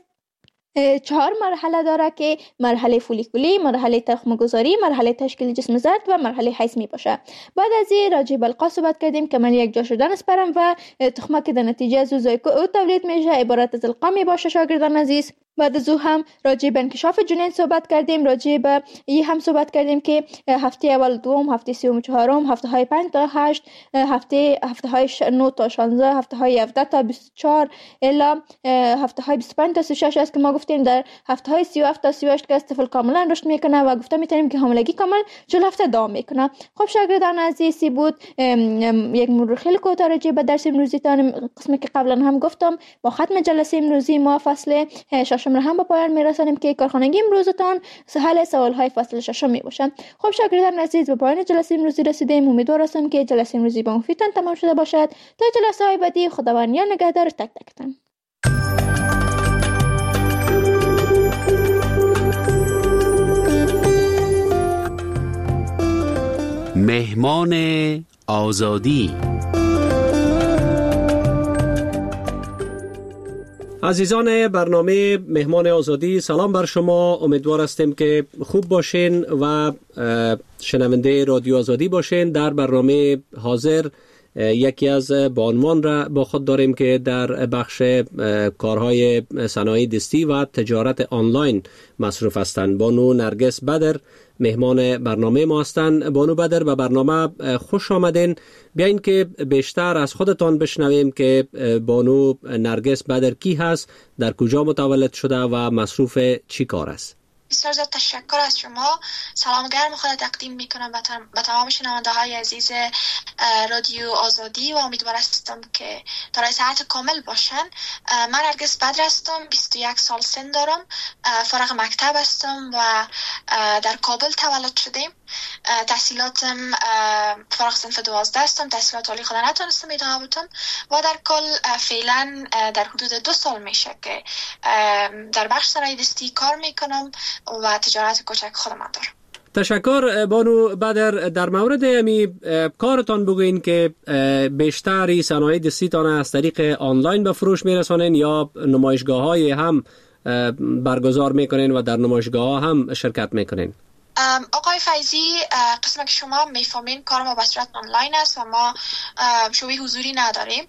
چهار مرحله داره که مرحله فولیکولی، مرحله تخم گذاری، مرحله تشکیل جسم زرد و مرحله حیض می باشه. بعد از این راجع به القا صحبت کردیم که من یک جا شدن اسپرم و تخمه که در نتیجه از زایگوت تولید میشه عبارت از القا می باشه شاگردان عزیز بعد از او هم راجع به انکشاف جنین صحبت کردیم، راجع به این هم صحبت کردیم که هفته اول دوم، هفته سوم چهارم، هفته های پنج تا هشت، هفته هفته های نه تا شانزده، هفته های هفده تا بیست و چهار الا هفته های بیست و پنج تا سی و شش است که ما گفتیم در هفته های سی و هفت تا سی و هشت که طفل کاملا رشد میکنه و گفته میتونیم که حاملگی کامل چهل هفته دوام میکنه. خب شاگردان عزیزی بود یک مرور خیلی کوتاه راجع به درس امروزی تان، قسمی که قبلا هم گفتم با ختم جلسه امروزی ما فصل ششم را هم به پایان میرسانیم که کارخانگی امروزتان حل سوالهای فصل ششم می باشد. خب شاگردان عزیز به پایان جلسه امروزی رسیدیم. امیدوار هستم که جلسه امروزی با مفیدتان تمام شده باشد. تا جلسه های بعدی خداوند یا نگهدار تک تکتان. مهمان آزادی. عزیزان برنامه مهمان آزادی، سلام بر شما. امیدوار هستیم که خوب باشین و شنونده رادیو آزادی باشین. در برنامه حاضر یکی از بانوان را با خود داریم که در بخش کارهای صنایع دستی و تجارت آنلاین مصروف هستند. بانو نرگس بدر مهمان برنامه ما هستند. بانو بدر به برنامه خوش آمدین. بیاین که بیشتر از خودتان بشنویم که بانو نرگس بدر کی هست، در کجا متولد شده و مصروف چی کار است. بسیار زیاد تشکر از شما. سلام گرم خود تقدیم میکنم به تمام شنونده های عزیز رادیو آزادی و امیدوار هستم که دارای صحت کامل باشن. من نرگس بدر هستم، بیست و یک سال سن دارم، فارغ مکتب هستم و در کابل تولد شدم. تحصیلاتم فارغ صنف دوازده هستم، تحصیلات عالی خود نتونستم ادامه بدم و در کل فعلا در حدود دو سال میشه که در بخش صنایع دستی کار میکنم و تجارت کوچک خودم دارم. تشکر بانو بدر. در مورد امی کارتان بگوین که بیشتری صنایع دستیتان از طریق آنلاین به فروش میرسانین یا نمایشگاه های هم برگزار میکنین و در نمایشگاه ها هم شرکت میکنین؟ آقای فیضی، قسم که شما میفهمین کار ما به صورت آنلاین است و ما شوی حضوری نداریم.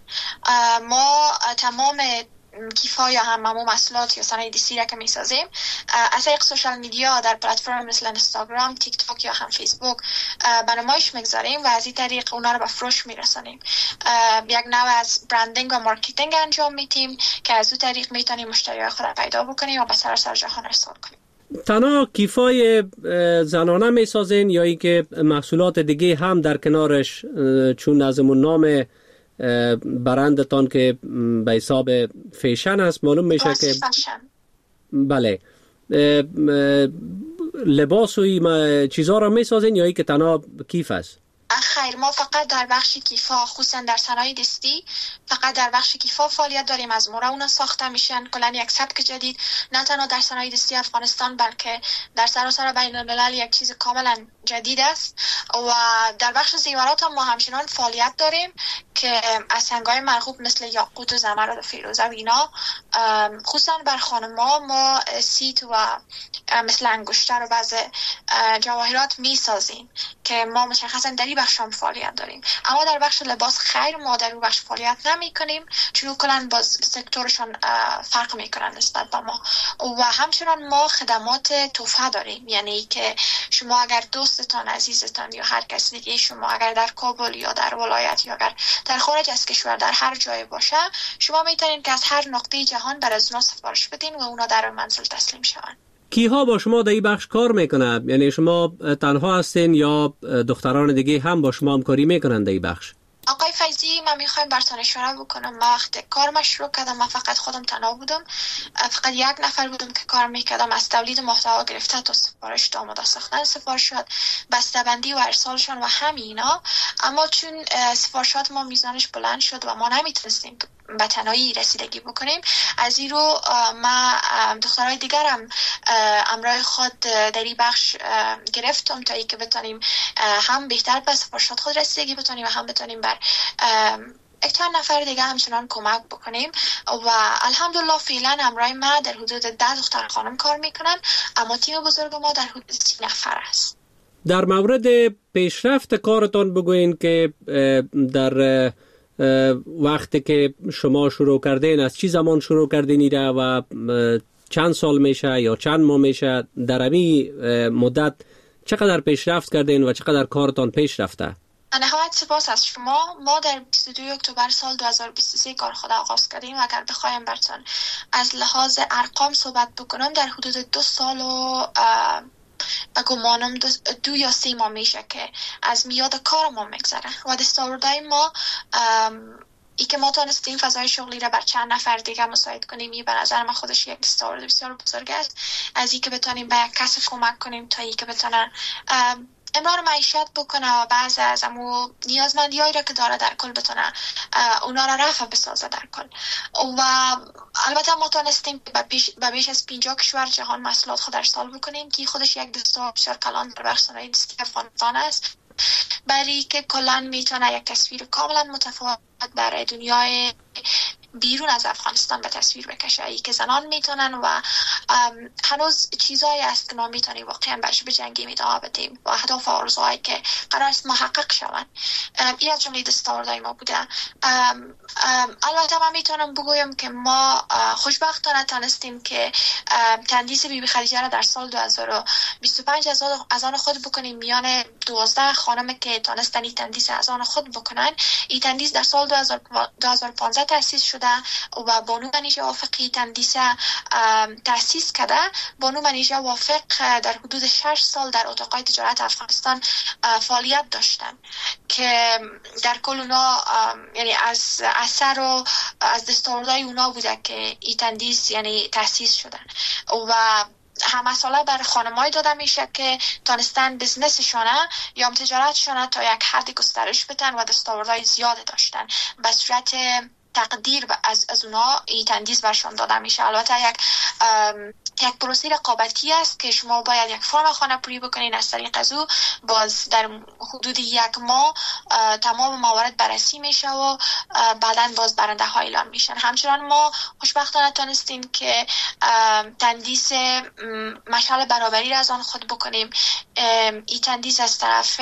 ما تمام کیفا یا هم همون محصولات یا صنایع دستی را که میسازیم از طریق سوشال میدیا در پلتفرم مثل اینستاگرام، تیک تاک یا هم فیسبوک به نمایش میگذاریم و از این طریق اونا رو به فروش میرسانیم. یک نوع از برندینگ و مارکتینگ انجام میدیم که از اون طریق میتونیم مشتریای خود را پیدا بکنیم و به سراسر جهان ارسال کنیم. تنها کیفای زنانه میسازین یا ای که محصولات دیگه هم در کنارش، چون نظمون نام برندتان که به حساب فیشن است معلوم میشه که فشن. بله، لباس و چیزها را میسازین یا ای که تنها کیف است؟ خیر، ما فقط در بخش کیفا، خصوصا در صنایع دستی فقط در بخش کیفا فعالیت داریم. از مورا اونا ساخته میشن. کلا یک سبک جدید نه تنها در صنایع دستی افغانستان بلکه در سراسر بین الملل یک چیز کاملا جدید است. و در بخش زیورات هم ما همچنان فعالیت داریم که از سنگ‌های مرغوب مثل یاقوت و زمرد و فیروزه و اینا، خصوصا بر خانم‌ها ما سیت و مثل انگشتر و بعض جواهرات میسازیم که ما مشخصا در این بخش هم فعالیت داریم. اما در بخش لباس خیر، ما در اون بخش فعالیت نمی کنیم چون کلن باز سکتورشان فرق میکنن نسبت به ما. و همچنان ما خدمات تحفه داریم، یعنی که شما اگر دوستتان، عزیزتان یا هر کس دیگه شما اگر در کابل یا در ولایت یا اگر در خارج از کشور در هر جای باشه، شما میتونید که از هر نقطه جهان بر از اونا سفارش بدین و اونا در منزل تسلیم شوند. کیها با شما در این بخش کار میکنه؟ یعنی شما تنها هستین یا دختران دیگه هم با شما همکاری میکنن در این بخش؟ آقای فیضی، من میخوایم براتون اشاره بکنم. من وقت کار شروع کردم من فقط خودم تنها بودم، فقط یک نفر بودم که کار میکردم. از تولید محتوا گرفته تا سفارش تا آماده ساختن سفارشات، بسته‌بندی و ارسالشان و همینا. اما چون سفارشات ما میزانش بلند شد و ما نمیتونستیم به تنهایی رسیدگی بکنیم، از این رو ما دخترای دیگرم امرای خود در این بخش گرفتم تا ای که بتونیم هم بهتر به سفارشات خود رسیدگی بتونیم و هم بتونیم بر یک چند نفر دیگه همچنان کمک بکنیم. و الحمدلله فعلا امرای ما در حدود ده دختر خانم کار میکنن، اما تیم بزرگ ما در حدود سی نفر است. در مورد پیشرفت کارتان بگوین که در وقتی که شما شروع کردین از چی زمان شروع کردین ایره و چند سال میشه یا چند ماه میشه در همین مدت چقدر پیشرفت کردین و چقدر کارتان پیش رفته؟ نهایت سپاس از شما. ما در بیست و دوم اکتبر سال دو هزار و بیست و سه کار خود آغاز کردیم. اگر بخوایم براتون از لحاظ ارقام صحبت بکنم در حدود دو سال و به گمانم دو, دو یا سه ماه میشه که از میاد کار ما میگذره و دستاوردهای ما ای که ما تانستیم فضای شغلی را بر چند نفر دیگه مساعد کنیم، این به نظر من خودش یک دستاورد بسیار بزرگ است. از این که بتونیم به یک کس کمک کنیم تا این که بتونن امرار معیشت بکنه و بعض از امو نیازمندیایی را که داره در کل بتونه اونا را رفع بسازه در کل. و البته ما تانستیم به بیش از پنجاه کشور جهان محصولات خود ارسال بکنیم که خودش یک دستاورد بسیار کلان در بخش صنایع دستی افغانستان است، برای که کلا میتونه یک تصویر کاملا متفاوت برای دنیای بیرون از افغانستان به تصویر بکشه، ای که زنان میتونن و هنوز چیزایی است که ما میتونیم واقعا برش بجنگیم، ادامه بدیم و اهداف و آرزوهایی که قرار است محقق شوند. این از جمله دستاوردهای ما بوده. البته من میتونم بگویم که ما خوشبختانه تانستیم که تندیس بی بی خدیجه را در سال دو هزار و بیست و پنج از آن خود بکنیم. میان دوازده خانم که تانستن این تندیس از آن خود بکنن، این تندیس در سال دو هزار و پانزده تأسیس شده و بانو منیژه وافقی تندیس تأسیس کرده. بانو منیژه وافق در حدود شش سال در اتاقای تجارت افغانستان فعالیت داشتن که در کل اونا یعنی از اثر و از دستاوردهای اونا بوده که این تندیس یعنی تأسیس شده و همه ساله بر خانمایی داده میشه که تانستن بزنسشونه یا تجارتشونه تا یک حدی گسترش بدن و دستاوردهای زیاده داشتن. به صورت تقدیر از از اونا این تندیس برشان داده میشه. البته یک یک پروسه رقابتی است که شما باید یک فرم خانه پوری بکنین. از طریق از او باز در حدود یک ماه تمام موارد بررسی میشه و بعداً باز برنده ها اعلام میشن. همچنان ما خوشبختانه تونستیم که تندیس مشعل برابری را از آن خود بکنیم. این تندیس از طرف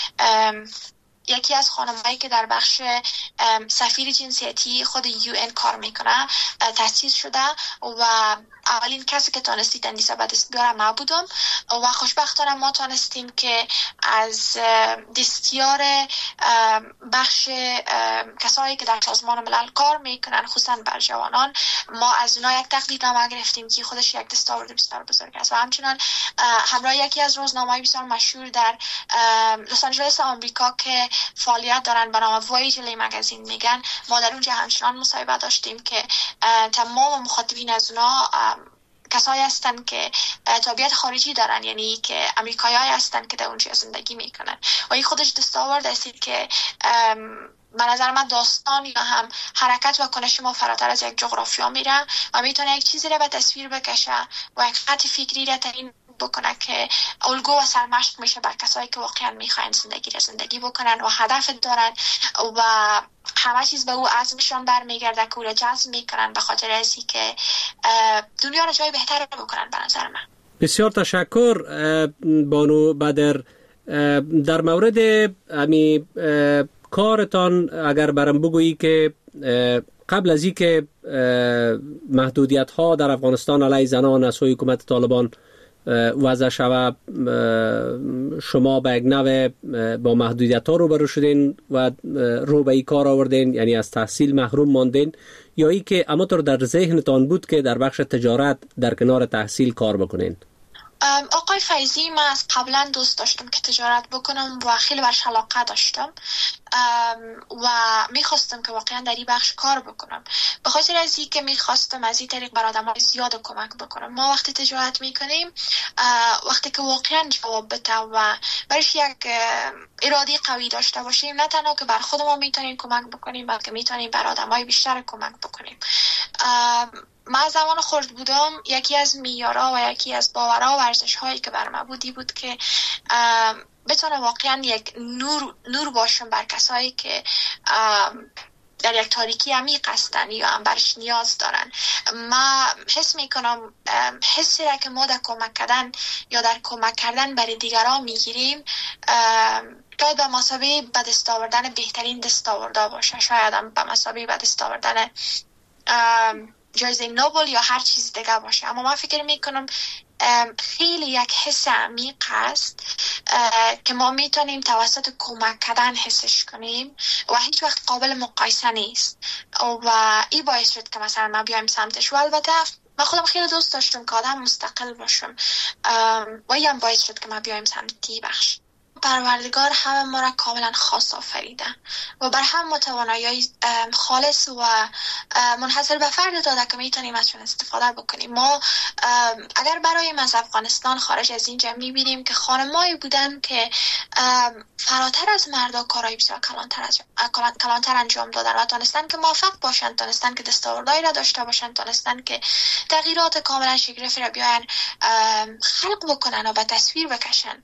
یکی از خانمایی که در بخش سفیر جنسیتی خود یو ان کار میکنه تأسیس شده و اولین کسی که تانستی تندیس به دست بیاره ما بودم و خوشبختانه ما تانستیم که از دستیار بخش کسایی که در سازمان ملل کار میکنن خصوصا بر جوانان ما از اونا یک تقدیرنامه گرفتیم که خودش یک دستاورد بسیار بزرگ است. و همچنان همراه یکی از روزنامه‌های بسیار مشهور در لس آنجلس آمریکا که فعالیت دارن به نام وایجلی مگزین میگن، ما در اونجا همچنان مصاحبه داشتیم که تمام مخاطبین از اونا کسایی هستن که تابعیت خارجی دارن، یعنی که امریکایی هستن که در اونجا زندگی میکنن و این خودش دستاورد است که به نظر من داستان یا هم حرکت و کنش ما فراتر از یک جغرافیا میره و میتونه یک چیزی را به تصویر بکشه و یک خط فکری را تعیین بکنه که الگو و سرمشق میشه بر کسایی که واقعا میخواین زندگی را زندگی بکنن و هدف دارن و همه چیز به او عزمشان برمیگرده که او را جذب میکنن به خاطر ازی که دنیا را جای بهتر بکنن. به نظر من بسیار تشکر بانو بدر. در مورد امی کارتان اگر برام بگویی که قبل از این که محدودیت ها در افغانستان علیه زنان از سوی حکومت طالبان وضع شود، شما به یک نوع با محدودیت ها روبرو شدین و رو به این کار آوردین، یعنی از تحصیل محروم ماندین، یا ای که همانطور در ذهنتان بود که در بخش تجارت در کنار تحصیل کار بکنین؟ آقای فیضی، من از قبلا دوست داشتم که تجارت بکنم و خیلی برش علاقه داشتم و میخواستم که واقعا در این بخش کار بکنم، به خاطر از این که میخواستم از این طریق بر آدم‌های زیاد کمک بکنم. ما وقتی تجارت میکنیم وقتی که واقعا جواب بده و برش یک اراده قوی داشته باشیم، نه تنها که بر خودمون میتونیم کمک بکنیم بلکه میتونیم بر آدم‌های بیشتر کمک بکنیم. من زمان خرد بودم یکی از میارا و یکی از باورها و ارزش هایی که بر من بودی بود که بتونه واقعا یک نور نور باشم بر کسایی که در یک تاریکی عمیق هستن یا هم برش نیاز دارن. ما حس میکنم حسی را که ما در کمک کردن یا در کمک کردن برای دیگران میگیریم شاید به مثابه به دست آوردن بهترین دستاوردا باشه، شاید هم به مثابه به دست آوردن جایزه نوبل یا هر چیز دیگه باشه. اما من فکر میکنم خیلی یک حس عمیق است که ما میتونیم توسط کمک کردن حسش کنیم و هیچ وقت قابل مقایسه نیست و این باعث شد که مثلا ما بیایم سمتش. و البته من خودم خیلی دوست داشتم که آدم مستقل باشم و این باعث شد که ما بیایم سمتی بخش. پروردگار همه ما را کاملا خاص آفریده و بر هم توانایی خالص و منحصر به فرد داده که میتونیم ازشون استفاده بکنیم. ما اگر برایم از افغانستان خارج از اینجا میبینیم که خانمایی بودن که فراتر از مردا کارهای بسیار کلانتر, از کلانتر انجام دادن و تانستن که موفق باشن، تانستن که دستاوردهایی را داشته باشن، تانستن که تغییرات کاملا شگرفی را بیاین خلق بکنن و به تصویر بکشن.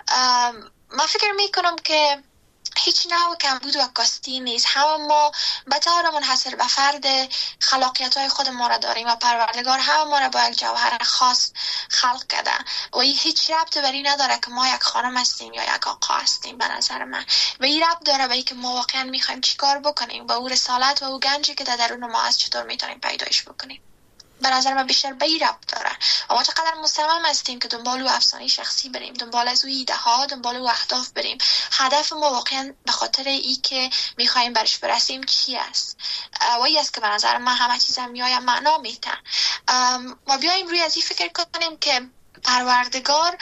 من فکر میکنم که هیچ نوع کمبود و کاستی نیست. همه ما به طور منحصر به فرد خلاقیت های خود ما را داریم و پروردگار همه ما را با یک جوهر خاص خلق کرده و این هیچ ربط بر این نداره که ما یک خانم هستیم یا یک آقا هستیم. به نظر من و این ربط داره به این که ما واقعا میخوایم چیکار بکنیم و او رسالت و او گنجی که در درون ما هست چطور میتونیم پیدایش بکنیم. به نظر من بیشتر به این ربط داره و ما چقدر مصمم هستیم که دنبال او افسانه شخصی بریم، دنبال از او ایده ها، دنبال او اهداف بریم. هدف ما واقعا به خاطر ای که میخوایم برش برسیم چی است و این است که به نظر من همه چیز هم میایم معنا میده. ما بیایم روی از این فکر کنیم که پروردگار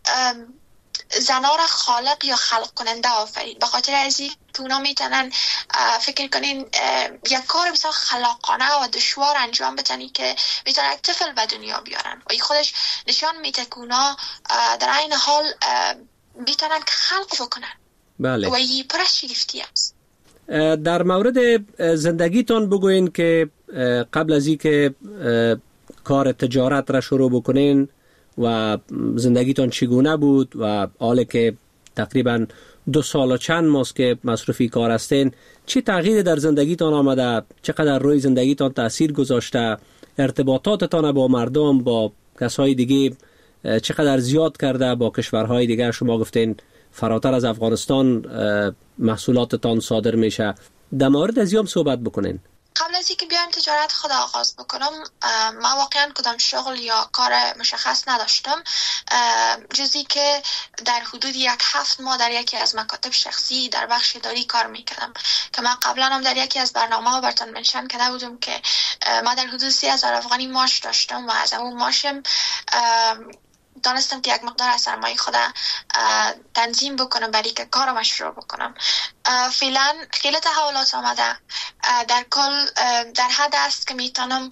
زنا را خالق یا خلق کننده آفرید به خاطر از این که اونا میتونن فکر کنین یک کار بسیار خلاقانه و دشوار انجام بدن که میتونن یک طفل به دنیا بیارن و این خودش نشان میده که اونا در این حال میتونن خلق بکنن. بله. و این پر از شگفتی است. در مورد زندگیتان بگوین که قبل از این که کار تجارت را شروع بکنین و زندگیتان چگونه بود و حالا که تقریبا دو سال و چند ماست که مصروفی کار هستین، چی تغییری در زندگیتان آمده؟ چقدر روی زندگیتان تأثیر گذاشته؟ ارتباطاتتان با مردم، با کسای دیگه چقدر زیاد کرده؟ با کشورهای دیگه شما گفتین فراتر از افغانستان محصولاتتان صادر میشه. در مورد از این صحبت بکنین. قبل از اینکه بیایم تجارت خود آغاز بکنم من واقعا کدام شغل یا کار مشخص نداشتم جزی که در حدود یک هفت ماه در یکی از مکاتب شخصی در بخش اداری کار میکردم که من قبلا هم در یکی از برنامه ها براتون منشن کرده بودم که من در حدود سی هزار افغانی معاش داشتم و از اون معاشم دانستم که یک مقدار از سرمایه خودم تنظیم بکنم برای که کارم شروع بکنم. فعلا خیلی تحولات آمده. در کل در حد است که میتونم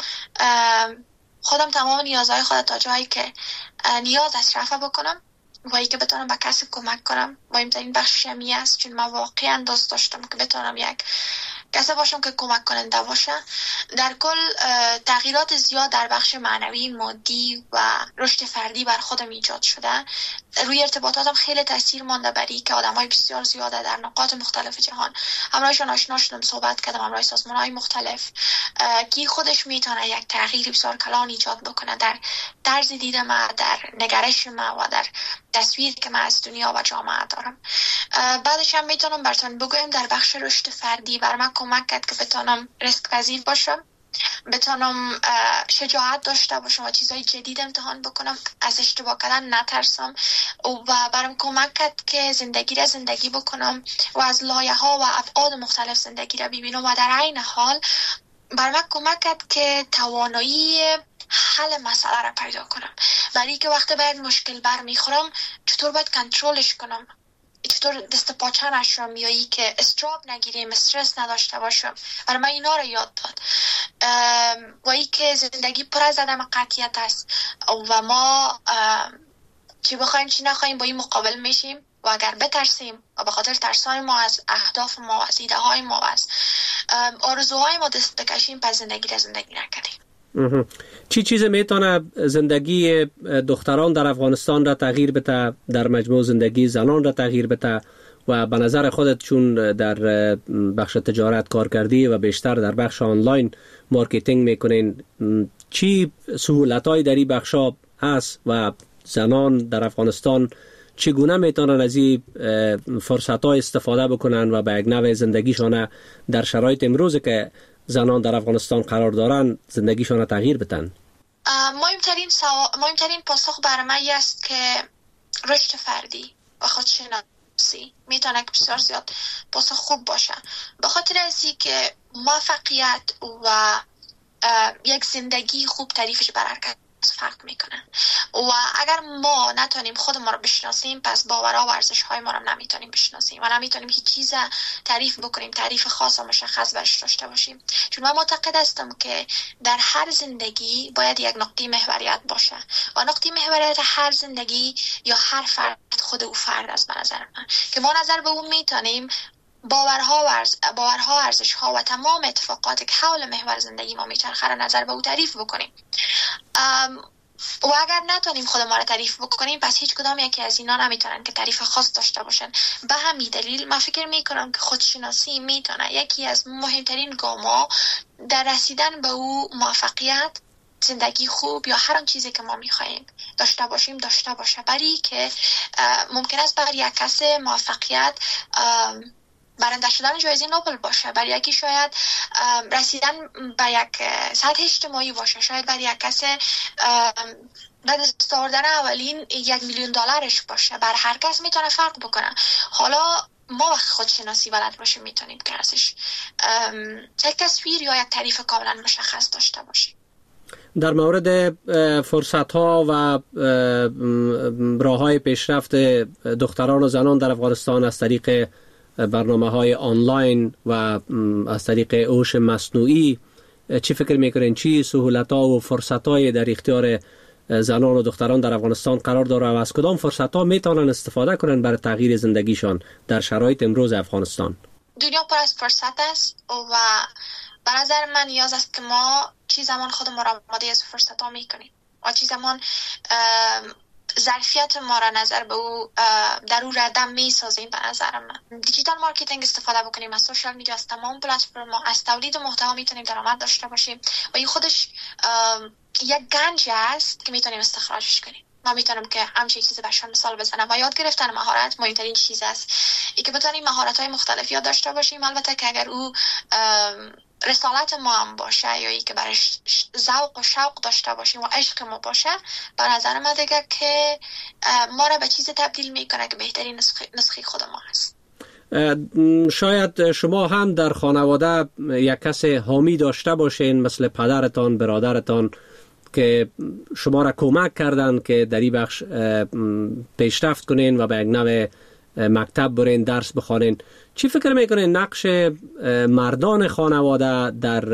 خودم تمام نیازهای خودم تا جایی که نیاز است رفع بکنم و ای که بتونم به کسی کمک کنم. مهمترین بخش همی است چون من واقعا دوست داشتم که بتونم یک کسی باشم که کمک کننده باشه. در کل تغییرات زیاد در بخش معنوی، مادی و رشد فردی بر خودم ایجاد شده. روی ارتباطاتم خیلی تاثیر مانده بری که آدمای بسیار زیاده در نقاط مختلف جهان همراهشون آشنا شدم، صحبت کردم، همراه سازمان‌های مختلف که خودش میتونه یک تغییر بسیار کلان ایجاد بکنه در طرز دید ما، در نگرش ما و در تصویر که من از دنیا و جامعه دارم. بعدش هم میتونم براتون بگویم در بخش رشد فردی بر من کمک کرد که بتونم ریسک پذیر باشم، بتونم شجاعت داشته باشم و چیزای جدید امتحان بکنم، از اشتباه کردن نترسم و برام کمک کرد که زندگی را زندگی بکنم و از لایه ها و ابعاد مختلف زندگی را ببینم و در عین حال بر من کمک کرد که توانایی حل مسئله را پیدا کنم. برای که وقتی باید مشکل بر میخورم چطور باید کنترلش کنم، چطور دست پاچه نشم یا ای که استراب نگیریم، استرس نداشته باشم. برای من اینا رو یاد داد و ای که زندگی پر از عدم قطعیت است و ما چی بخوایم چی نخوایم با این مقابل میشیم و اگر بترسیم و به خاطر ترسای ما از اهداف ما، از ایده های ما، از آرزوهای ما دست بکشیم، پس زندگی را زندگی نکردیم. چی چیز میتونه زندگی دختران در افغانستان را تغییر بده، در مجموع زندگی زنان را تغییر بده و به نظر خودت چون در بخش تجارت کار کردی و بیشتر در بخش آنلاین مارکتینگ میکنین، چی سهولت‌های در این بخشا هست و زنان در افغانستان چگونه میتونن از این فرصت‌ها استفاده بکنن و به یک نوع زندگیشان در شرایط امروز که زنان در افغانستان قرار دارند زندگیشان را تغییر بدن؟ مهمترین سوا... مهمترین پاسخ برای من است که رشد فردی و خودشناسی میتونه که بسیار زیاد پاسخ خوب باشه، به خاطر ازی که موفقیت و یک زندگی خوب تعریفش بر هر کس فرق میکنه و اگر ما نتونیم خود ما رو بشناسیم پس باورها و ارزش های ما رو نمیتونیم بشناسیم و نمیتونیم هیچ چیز تعریف بکنیم، تعریف خاص و مشخص برش داشته باشیم. چون من معتقد هستم که در هر زندگی باید یک نقطه محوریت باشه و نقطه محوریت هر زندگی یا هر فرد خود او فرد است به نظر من، که ما نظر به اون میتونیم باورها و ارز... باورها و ارزش‌ها و تمام اتفاقاتی که حول محور زندگی ما میچرخه را نظر به او تعریف بکنیم. ام... و اگر نتونیم خود ما را تعریف بکنیم پس هیچ کدام یکی از اینا نمیتونن که تعریف خاص داشته باشن. به همین دلیل من فکر میکنم که خودشناسی میتونه یکی از مهمترین گام‌ها در رسیدن به او موفقیت، زندگی خوب یا هر آن چیزی که ما میخواهیم داشته باشیم داشته باشه. برای که ممکن است برای یک کس موفقیت برنده شدن جایزه نوبل باشه، برای یکی شاید رسیدن به یک سطح اجتماعی باشه، شاید برای یک کس به دست آوردن اولین یک میلیون دلارش باشه. بر هر کس میتونه فرق بکنه. حالا ما وقت خودشناسی بلد باشیم میتونیم که ازش یک تصویر یا یک تعریف کاملا مشخص داشته باشیم. در مورد فرصت ها و راه های پیشرفت دختران و زنان در افغانستان از طریق برنامه های آنلاین و از طریق هوش مصنوعی، چی فکر میکنین چی سهولت ها و فرصت های در اختیار زنان و دختران در افغانستان قرار داره و از کدام فرصت ها میتونن استفاده کنن برای تغییر زندگیشان در شرایط امروز افغانستان؟ دنیا پر از فرصت است و به نظر من نیاز است که ما چی زمان خودمون را آماده از فرصت ها میکنیم و چی زمان ظرفیت ما را نظر به او در او ردم می سازیم. به نظر من دیجیتال مارکتینگ استفاده بکنیم، از سوشال میدیا، از تمام پلتفرم ها، از تولید محتوا میتونیم درآمد داشته باشیم و این خودش یک گنج است که میتونیم استخراجش کنیم. من میتونم که همچین چیزی برشان مثال بزنم و یاد گرفتن مهارت مهمترین چیز است. ای که بتونیم مهارت های مختلفی یاد داشته باشیم، البته که اگر او رسالت ما هم باشه یا ای که برش ذوق و شوق داشته باشیم و عشق ما باشه، به نظر من دیگه که ما را به چیز تبدیل میکنه که بهترین نسخه خود ما هست. شاید شما هم در خانواده یک کس حامی داشته باشین مثل پدرتان، برادرتان که شما را کمک کردن که در این بخش پیشرفت کنین و به یک نوع مکتب برین، درس بخوانین. چی فکر میکنین نقش مردان خانواده در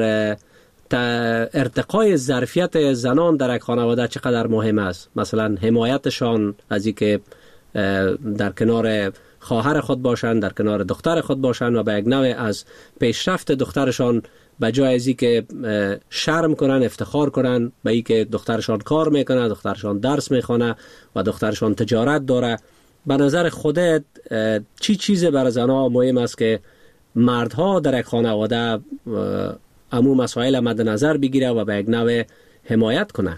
ارتقای ظرفیت زنان در یک خانواده چقدر مهم است؟ مثلا حمایتشان از این که در کنار خواهر خود باشند، در کنار دختر خود باشند و به یک نوع از پیشرفت دخترشان به جای ازی که شرم کنن افتخار کنن به ای که دخترشان کار میکنه، دخترشان درس میخونه و دخترشان تجارت داره. به نظر خودت چی چیز برای زنها مهم است که مردها در یک خانواده امو مسائل مد نظر بگیره و به یک نوع حمایت کنه؟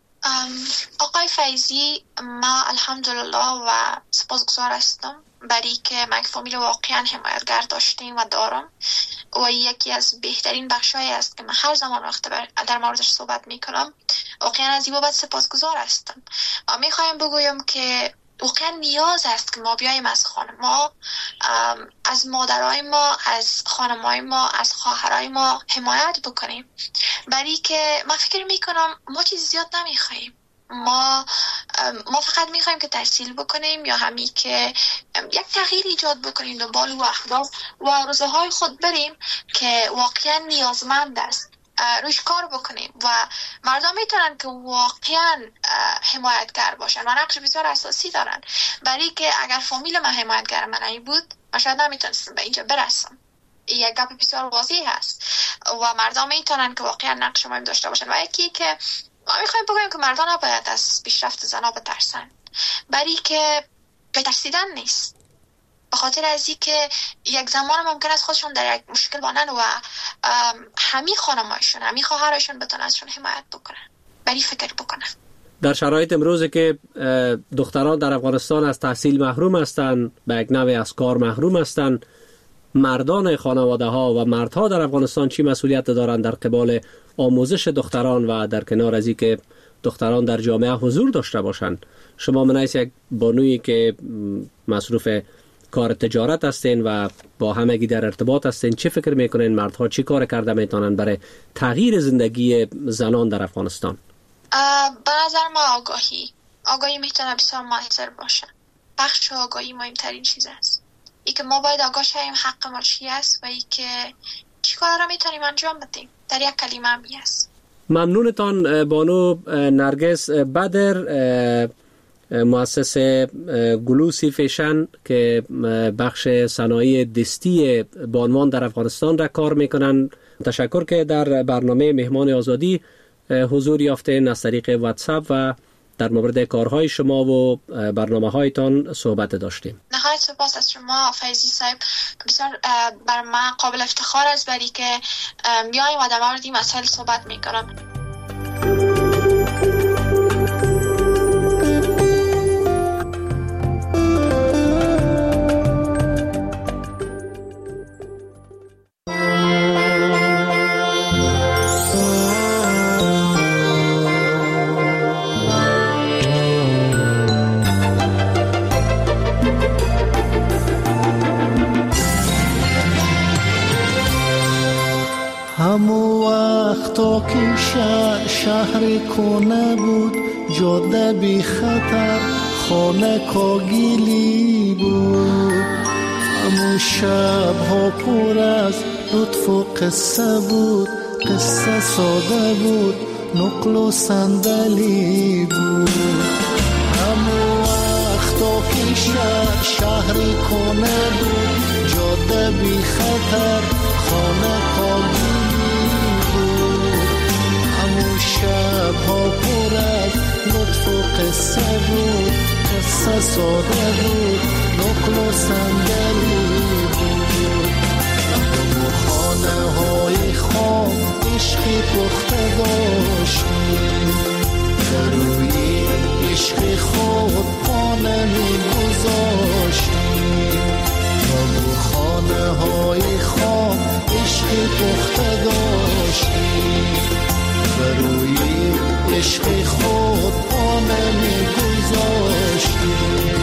آقای فیضی، ما الحمدلله و سپاسگزار هستم برای که من فامیل واقعا حمایتگر داشتیم و دارم و یکی از بهترین بخشایی است که من هر زمان وقت در موردش صحبت میکنم. واقعا از این بابت سپاسگزار هستم و میخوایم بگویم که واقعا نیاز است که ما بیاییم از خانه ما، از مادرای ما، از خانمای ما، از خواهرای ما حمایت بکنیم، برای که من فکر میکنم ما چیز زیاد نمیخوایم. ما ما فقط میخوایم که تحصیل بکنیم یا همی که یک تغییر ایجاد بکنیم، دنبال و اهداف و آرزوهای خود بریم که واقعا نیازمند است روش کار بکنیم و مردم میتونن که واقعا حمایتگر باشن و نقش بسیار اساسی دارن، برای که اگر فامیل من حمایتگر من ای بود من شاید نمیتونستم به اینجا برسم. یک گپ بسیار واضح هست و مردم میتونن که واقعا نقش مهم داشته باشن. و یکی که ما میخوایم بگویم که مردان نباید از پیشرفت زنها بترسن، برای که بترسیدن نیست، به خاطر از این که یک زمان ممکن است خودشون در یک مشکل بانن و همی خانمایشون، همی خواهرایشون بتونن ازشون حمایت بکنن، برای فکر بکنن. در شرایط امروزی که دختران در افغانستان از تحصیل محروم هستند، به یک نوع از کار محروم هستند، مردان خانواده ها و مردها در افغانستان چی مسئولیت دارند در قبال آموزش دختران و در کنار از این که دختران در جامعه حضور داشته باشند. شما من از یک بانویی که مصروف کار تجارت هستین و با همگی در ارتباط هستین، چه فکر میکنین مردها چی کار کرده میتونن برای تغییر زندگی زنان در افغانستان؟ به نظر ما آگاهی آگاهی میتونه بسیار مؤثر باشه. بخش آگاهی مهمترین چیز است. ای که ما باید آگاه شویم حق ما چی است و ای که چی کار را میتونیم انجام بدیم. در یک کلمه هم است. ممنونتان بانو نرگس بدر، مؤسس گلوسی فیشن که بخش صنایع دستی بانوان در افغانستان را کار میکنن. تشکر که در برنامه مهمان آزادی حضور یافتین از طریق واتساپ و در مورد کارهای شما و برنامه هایتان صحبت داشتیم. نهایت سپاس از شما فیضی صاحب، بسیار بر من قابل افتخار است برای که بیایم و در مورد این مسائل صحبت میکنم. همو وقتا که شهر شهر کنه بود، جاده بی خطر خانه کاگیلی بود. همو شب ها پر از لطف و قصه بود، قصه ساده بود نقل و صندلی بود. همو وقتا که شهر شهر کنه بود، جاده بی خطر خانه کاگیلی بود. همو شب ها پر از لطف و قصه بود، قصه ساده بود نقل و صندلی بود. همو خانه های خام عشقی پخته داشتیم، در روی عشق خود پانه می گذاشتیم. همو خانه های خام عشق پخته داشتیم، بر روی عشق خود پانه می گذاشتیم.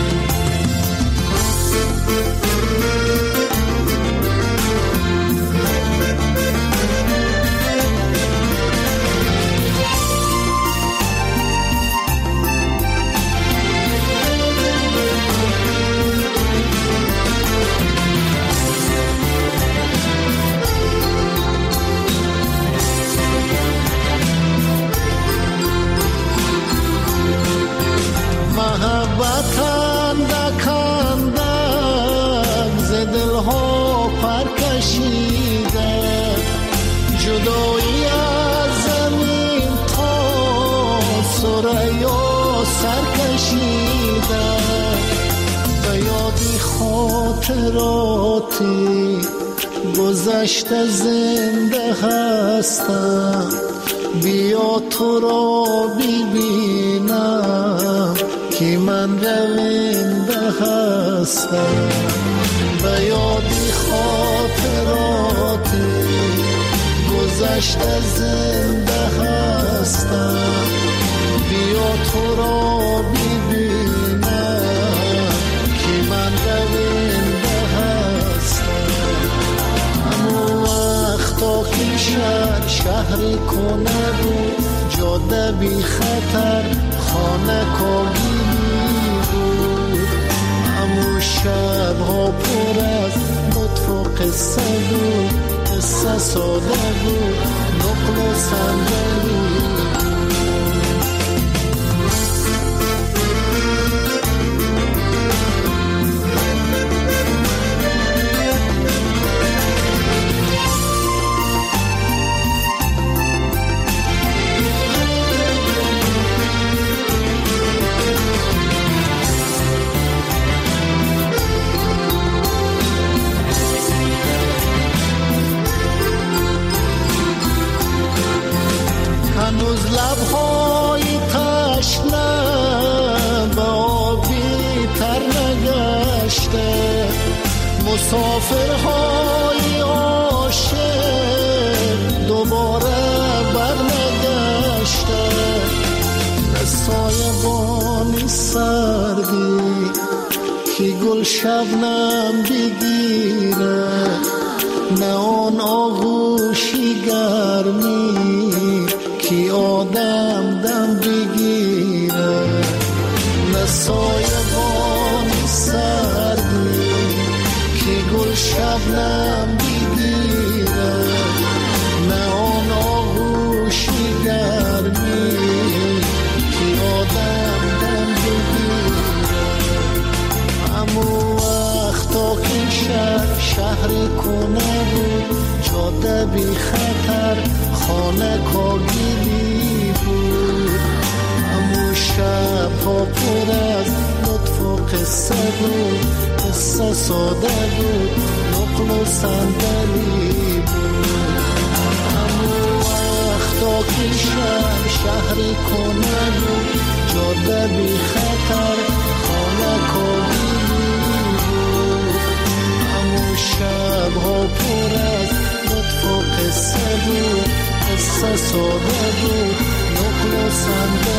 جدایی از زمین تا ثریا سر کشیده، به یادی خاطراتی گذشته زنده هستم. بیا تو را ببینم که من رونده هستم. به یادی خاطراتی گذشته زنده هستم. بیا تو را ببینم که من رونده هستم. همو وقتا که شهر شهر کنه بود، جاده بی خطر خانه کاگیلی بود. همو شب ها پر از لطف و قصه بود، قصه ساده بود نقل و صندلی. هنوز مسافرهای عاشق دوباره برنگشته، نه سایبانی سردی که گل شبنم بگیره، نه آن آغوشی گرمی که آدم دم بگیره، نه سایبانی سردی که گل شبنم بگیره، نه آن آغوشی گرمی که آدم دم بگیره. امو وقتا که شهر شهر کنه بود، جاده بی خطر خانه کاگیری بود، امو شب ها پر از لطف و قصه بود، قصه ساده بود نقل و صندلی بود. امو وقتا که شهر شهر کنه بود، جاده بی خطر خانه کاگیری بود، امو شب ها پر از لطف و قصه بود، قصه ساده بود نقل و صندلی.